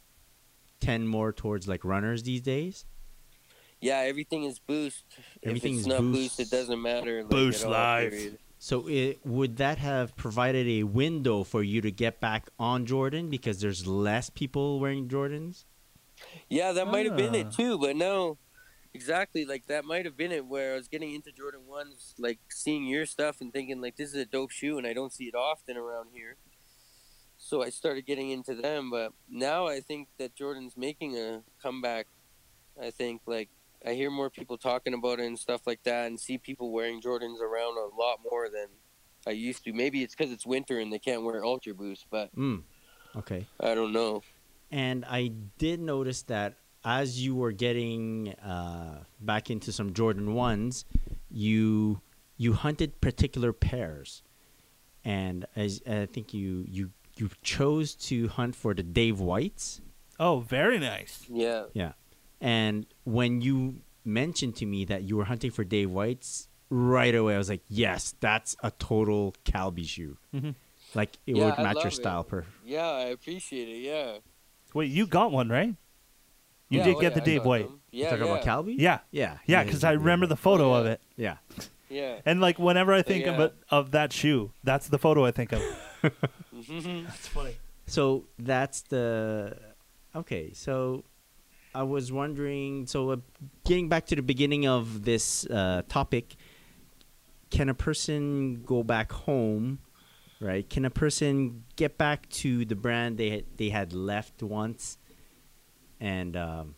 tend more towards like runners these days? Yeah, everything is Boost. Everything if is it's not Boost. Boost, it doesn't matter. Like, Boost at all, Live. period. So would that have provided a window for you to get back on Jordan because there's less people wearing Jordans? Yeah, that might have been Ah. it too, but no. Exactly, like that might have been it where I was getting into Jordan 1s, like seeing your stuff and thinking like this is a dope shoe and I don't see it often around here. So I started getting into them, but now I think that Jordan's making a comeback. I think like I hear more people talking about it and stuff like that, and see people wearing Jordans around a lot more than I used to. Maybe it's because it's winter and they can't wear Ultra Boost, but Okay. I don't know. And I did notice that as you were getting back into some Jordan 1s, you hunted particular pairs. And as I think you chose to hunt for the Dave Whites. Oh, very nice. Yeah. Yeah. And when you mentioned to me that you were hunting for Dave Whites, right away I was like, yes, that's a total Calby shoe. Mhm. Like it Yeah, would I match your love style. it. Yeah, I appreciate it. Yeah. Wait, you got one, right? You Yeah, did oh, get yeah, the I Dave got White. them. You Yeah, talking about yeah. Calby? Yeah. Yeah. Yeah, because I he's a remember the Dave photo Oh, of yeah. it. Yeah. Yeah. And like whenever I think yeah. of that shoe, that's the photo I think of. That's funny. So that's the okay. So I was wondering. So getting back to the beginning of this topic, can a person go back home? Right? Can a person get back to the brand they had left once, and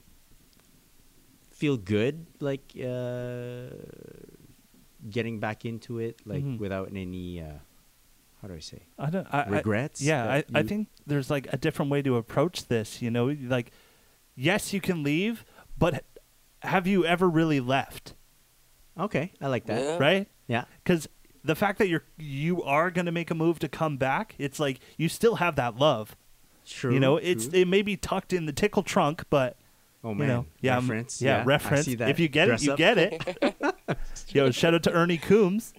feel good like getting back into it like Mhm. without any how do I say I regrets? Yeah, that I you- think there's like a different way to approach this. You know, like yes, you can leave, but have you ever really left? Okay, I like that. Yeah. Right? Yeah. Because the fact that you are going to make a move to come back, it's like you still have that love. True. You know, true. it may be tucked in the tickle trunk, but Oh man, you know, yeah, reference. yeah, I reference. see that. If you get Dress it, you up. get it. Yo, shout out to Ernie Coombs.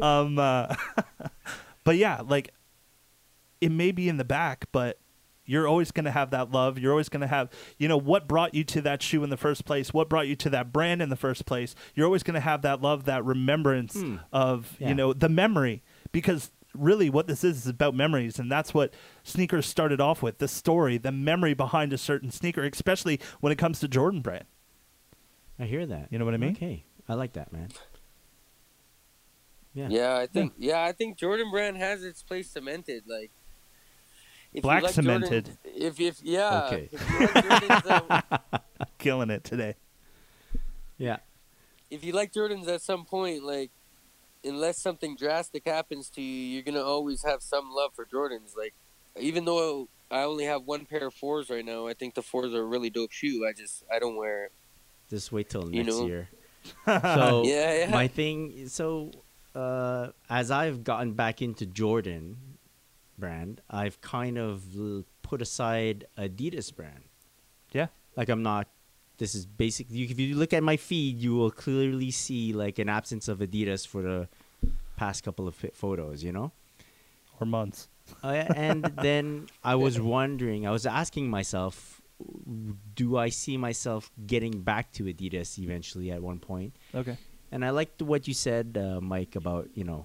But yeah, like it may be in the back, but you're always going to have that love. You're always going to have, you know, what brought you to that shoe in the first place? What brought you to that brand in the first place? You're always going to have that love, that remembrance of, Yeah. you know, the memory. Because really what this is about memories. And that's what sneakers started off with, the story, the memory behind a certain sneaker, especially when it comes to Jordan brand. I hear that. You know what I mean? Okay, I like that, man. Yeah. Yeah, I think Jordan Brand has its place cemented. Like, if Black you like cemented. Jordans, if yeah, Okay. if you like Jordans, Killing it today. Yeah. if you like Jordans at some point, like, unless something drastic happens to you, you're gonna always have some love for Jordans. Like, even though I only have one pair of 4s right now, I think the 4s are a really dope shoe. I don't wear it. Just wait till You next know? year. So Yeah, yeah. my thing. So as I've gotten back into Jordan brand, I've kind of put aside Adidas brand. Yeah. Like I'm not. This is basically. If you look at my feed, you will clearly see like an absence of Adidas for the past couple of photos. You know. Or months. And then I was wondering, I was asking myself, do I see myself getting back to Adidas eventually at one point? Okay. And I liked what you said, Mike, about, you know,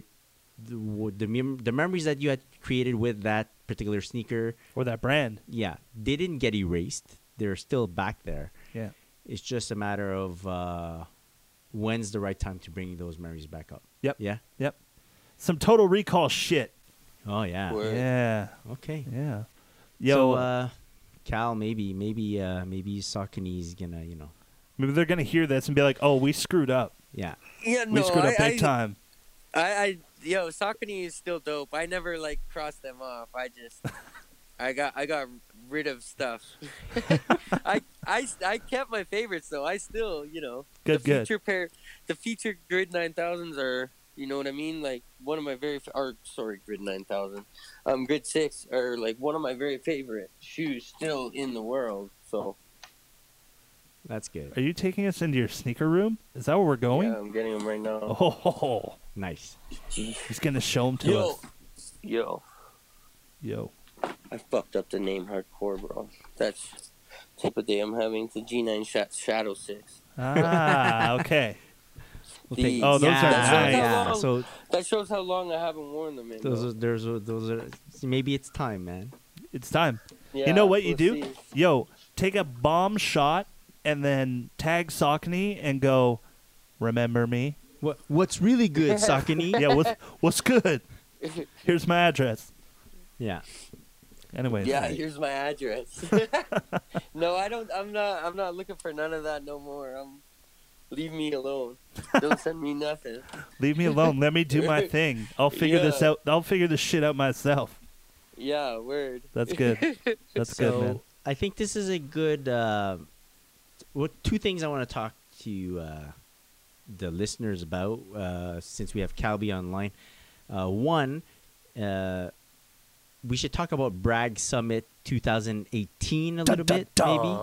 the memories that you had created with that particular sneaker, Or that brand. yeah, they didn't get erased. They're still back there. Yeah. It's just a matter of when's the right time to bring those memories back up. Yep. Yeah? Yep. Some Total Recall shit. Oh, yeah. Word. Yeah. Okay. Yeah. So, Yo, Cal, maybe Saucony's gonna, you know, maybe they're going to hear this and be like, oh, we screwed up. yeah. Yeah, We no, screwed up big time. Yo, Saucony is still dope. I never like crossed them off. I just, I got rid of stuff. I kept my favorites though. I still, you know, Good, the good. feature the feature Grid 9000s are, you know what I mean? Like one of my Grid 9000, Grid 6 are like one of my very favorite shoes still in the world. So That's good. Are you taking us into your sneaker room? Is that where we're going? yeah, I'm getting them right now. Oh, Nice. he's going to show them to Yo, us. yo. Yo. I fucked up the name hardcore, bro. That's the type of day I'm having. It's a G9 Shadow 6. Ah, okay. Well, These. Oh, those yeah, are nice. Yeah. Long- So That shows how long I haven't worn them in. those bro. are maybe it's time, man. It's time. Yeah, You know what you we'll do? see. Yo, take a bomb shot and then tag Saucony and go, remember me? What's really good, Saucony? Yeah, what's good? Here's my address. Yeah. Anyways. Yeah, here's my address. No, I don't. I'm not looking for none of that no more. Leave me alone. Don't send me nothing. Leave me alone. Let me do my thing. I'll figure this out. I'll figure this shit out myself. Yeah, word. That's good. That's good, man. I think this is a good. Two things I want to talk to the listeners about since we have Calby online. One, we should talk about Bragg Summit 2018 a little bit, maybe.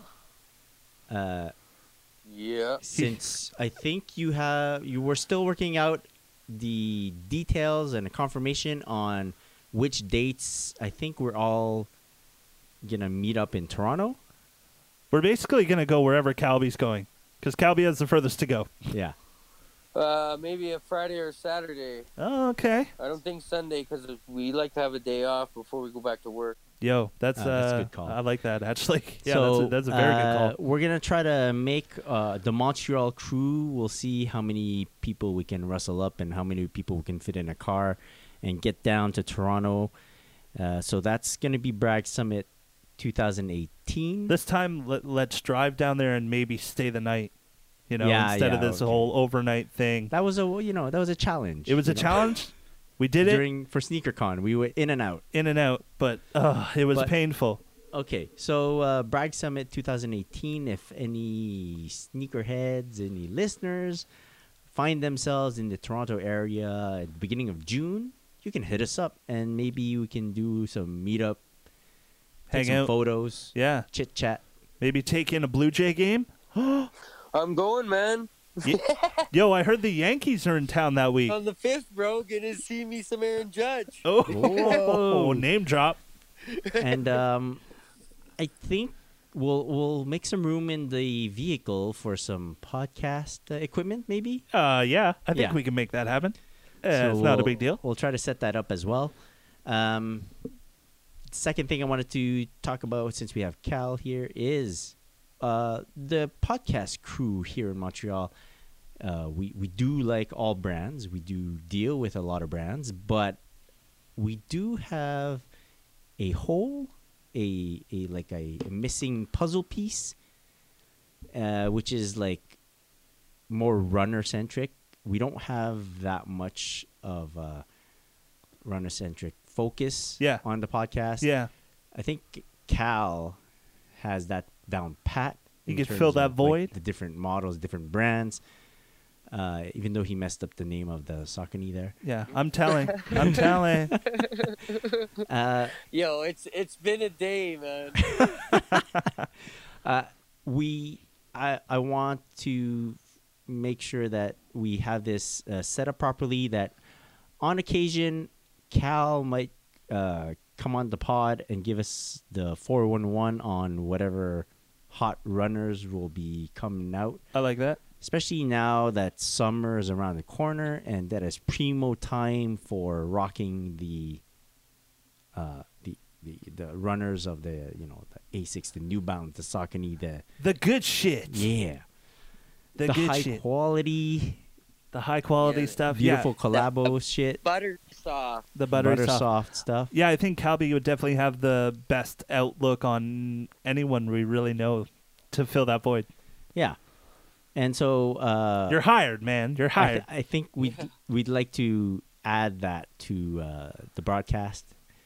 Yeah. Since I think you were still working out the details and a confirmation on which dates. I think we're all gonna meet up in Toronto. We're basically gonna go wherever Calby's going, because Calby has the furthest to go. Yeah. Maybe a Friday or Saturday. Oh, okay. I don't think Sunday, because we like to have a day off before we go back to work. Yo, that's a good call. I like that, actually. Yeah, so, that's a very good call. We're going to try to make the Montreal crew. We'll see how many people we can rustle up and how many people we can fit in a car and get down to Toronto. So that's going to be Bragg Summit 2018. This time, let's drive down there and maybe stay the night. Instead of this whole overnight thing. That was a challenge. It was a challenge. We did for SneakerCon. We were in and out, but it was painful. Okay, so Bragg Summit 2018. If any sneakerheads, any listeners find themselves in the Toronto area at the beginning of June, you can hit us up and maybe we can do some meetup, take some photos, chit chat, maybe take in a Blue Jay game. I'm going, man. Yo, I heard the Yankees are in town that week. On the 5th, bro, gonna see me some Aaron Judge. Oh, name drop. And I think we'll make some room in the vehicle for some podcast equipment, maybe. I think we can make that happen. It's not a big deal. We'll try to set that up as well. Second thing I wanted to talk about, since we have Cal here, is the podcast crew here in Montreal. We do like all brands. We do deal with a lot of brands, but we do have a hole, a missing puzzle piece, which is like more runner centric. We don't have that much of a runner centric focus on the podcast. Yeah, I think Cal has that down pat. You can fill that void. Like the different models, different brands. Even though he messed up the name of the Saucony there. Yeah, I'm telling. Yo, it's been a day, man. I want to make sure that we have this set up properly, that on occasion Cal might come on the pod and give us the 411 on whatever hot runners will be coming out. I like that. Especially now that summer is around the corner and that is primo time for rocking the runners of the Asics, the New Balance, the Saucony, the good shit. Yeah. The good high shit. quality. The high quality stuff. Beautiful collabo shit. Butter soft. The butter soft stuff. Yeah, I think Calby would definitely have the best outlook on anyone we really know to fill that void. Yeah. And so you're hired, man. You're hired. I think we'd like to add that to the broadcast,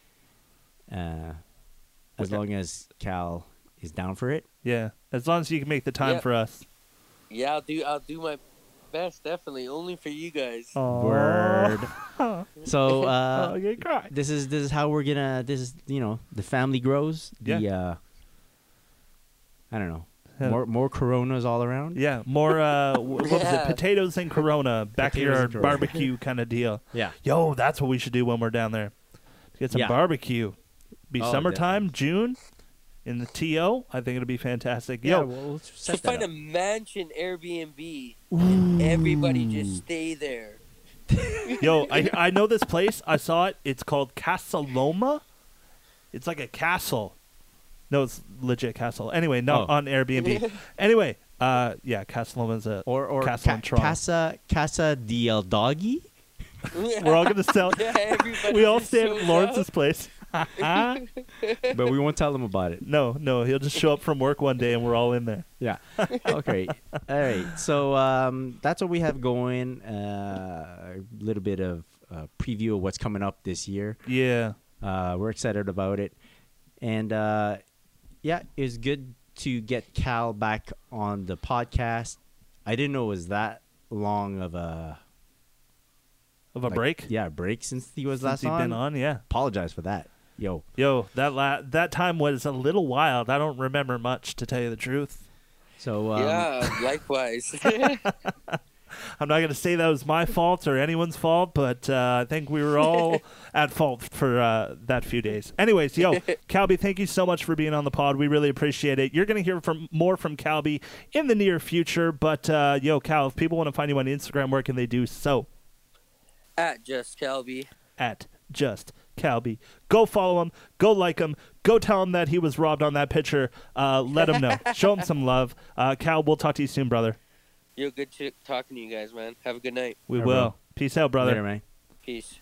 as long as Cal is down for it. Yeah, as long as you can make the time for us. Yeah, I'll do my best, definitely. Only for you guys. Aww. Word. So this is how we're gonna. This is the family grows. I don't know. More Coronas all around. Yeah, more what was it? Potatoes and Corona, backyard barbecue kind of deal. Yeah. Yo, that's what we should do when we're down there. Get some barbecue. Be summertime, definitely. June, in the TO. I think it'll be fantastic. Yeah, Yo, we'll so find a mansion Airbnb and everybody just stay there. Yo, I know this place. I saw it. It's called Casa Loma. It's like a castle. No, it's legit castle. Anyway, on Airbnb. Anyway, Casa Loma's a castle in Toronto. Casa del Doggy. We're all gonna sell. Yeah, we all stay at Lawrence's place. But we won't tell him about it. No, he'll just show up from work one day and we're all in there. Yeah. Okay. All right. So that's what we have going. A little bit of preview of what's coming up this year. Yeah. We're excited about it. And it's good to get Cal back on the podcast. I didn't know it was that long of a break. Yeah, break since he was last Since he'd been on. Yeah. Apologize for that. Yo, that time was a little wild. I don't remember much, to tell you the truth. So yeah, likewise. I'm not going to say that was my fault or anyone's fault, but I think we were all at fault for that few days. Anyways, Calby, thank you so much for being on the pod. We really appreciate it. You're going to hear more from Calby in the near future, but Cal, if people want to find you on Instagram, where can they do so? At Just Calby. At Just Calby. Go follow him. Go like him. Go tell him that he was robbed on that picture. Let him know. Show him some love. Cal, we'll talk to you soon, brother. Yo, good talking to you guys, man. Have a good night. We will. Bro. Peace out, brother. Later, man. Peace.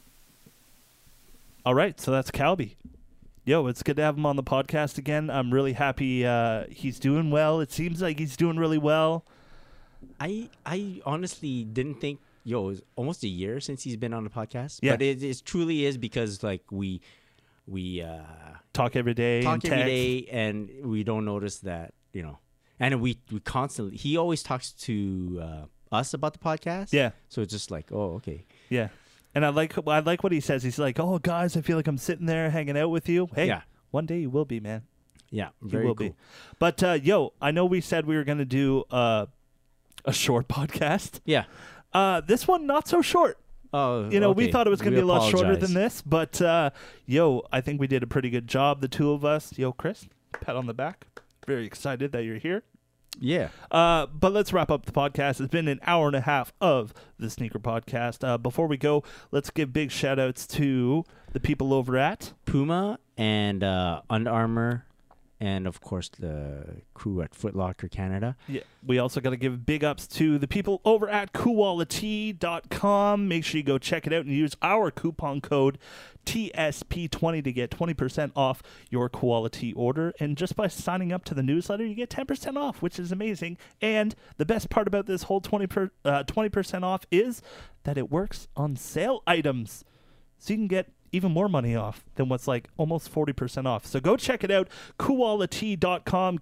All right, so that's Calby. It's good to have him on the podcast again. I'm really happy he's doing well. It seems like he's doing really well. I honestly didn't think, it was almost a year since he's been on the podcast. Yeah. But it truly is because, like, we talk every day. And we don't notice that, And we constantly, he always talks to us about the podcast. Yeah. So it's just like, oh, okay. Yeah. And I like what he says. He's like, oh, guys, I feel like I'm sitting there hanging out with you. Hey, one day you will be, man. Yeah, very cool. Be. But, I know we said we were going to do a short podcast. Yeah. This one, not so short. Oh, we thought it was going to be a lot shorter than this. But, I think we did a pretty good job, the two of us. Chris, pat on the back. Very excited that you're here. Yeah. But let's wrap up the podcast. It's been an hour and a half of the Sneaker Podcast. Before we go, let's give big shout outs to the people over at Puma and Under Armour, and of course the crew at Foot Locker Canada. Yeah. We also got to give big ups to the people over at Quality.com. Make sure you go check it out and use our coupon code TSP20 to get 20% off your quality order. And just by signing up to the newsletter, you get 10% off, which is amazing. And the best part about this whole 20% off is that it works on sale items. So you can get even more money off than what's like almost 40% off. So go check it out. Quality.com,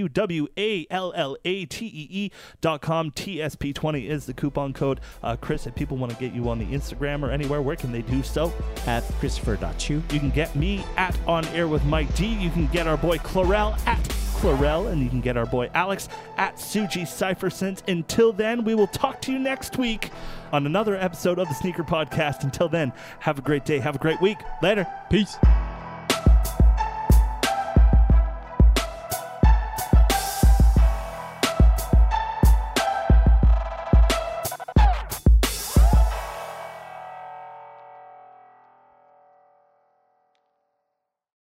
Quallatee.com. TSP20 is the coupon code. Chris, if people want to get you on the Instagram or anywhere, where can they do so? At Christopher.chu. You can get me at On Air with Mike D. You can get our boy Clarell at Clarell, and you can get our boy Alex at Suji Cyphersense. Until then, we will talk to you next week on another episode of the Sneaker Podcast. Until then, have a great day. Have a great week. Later. Peace.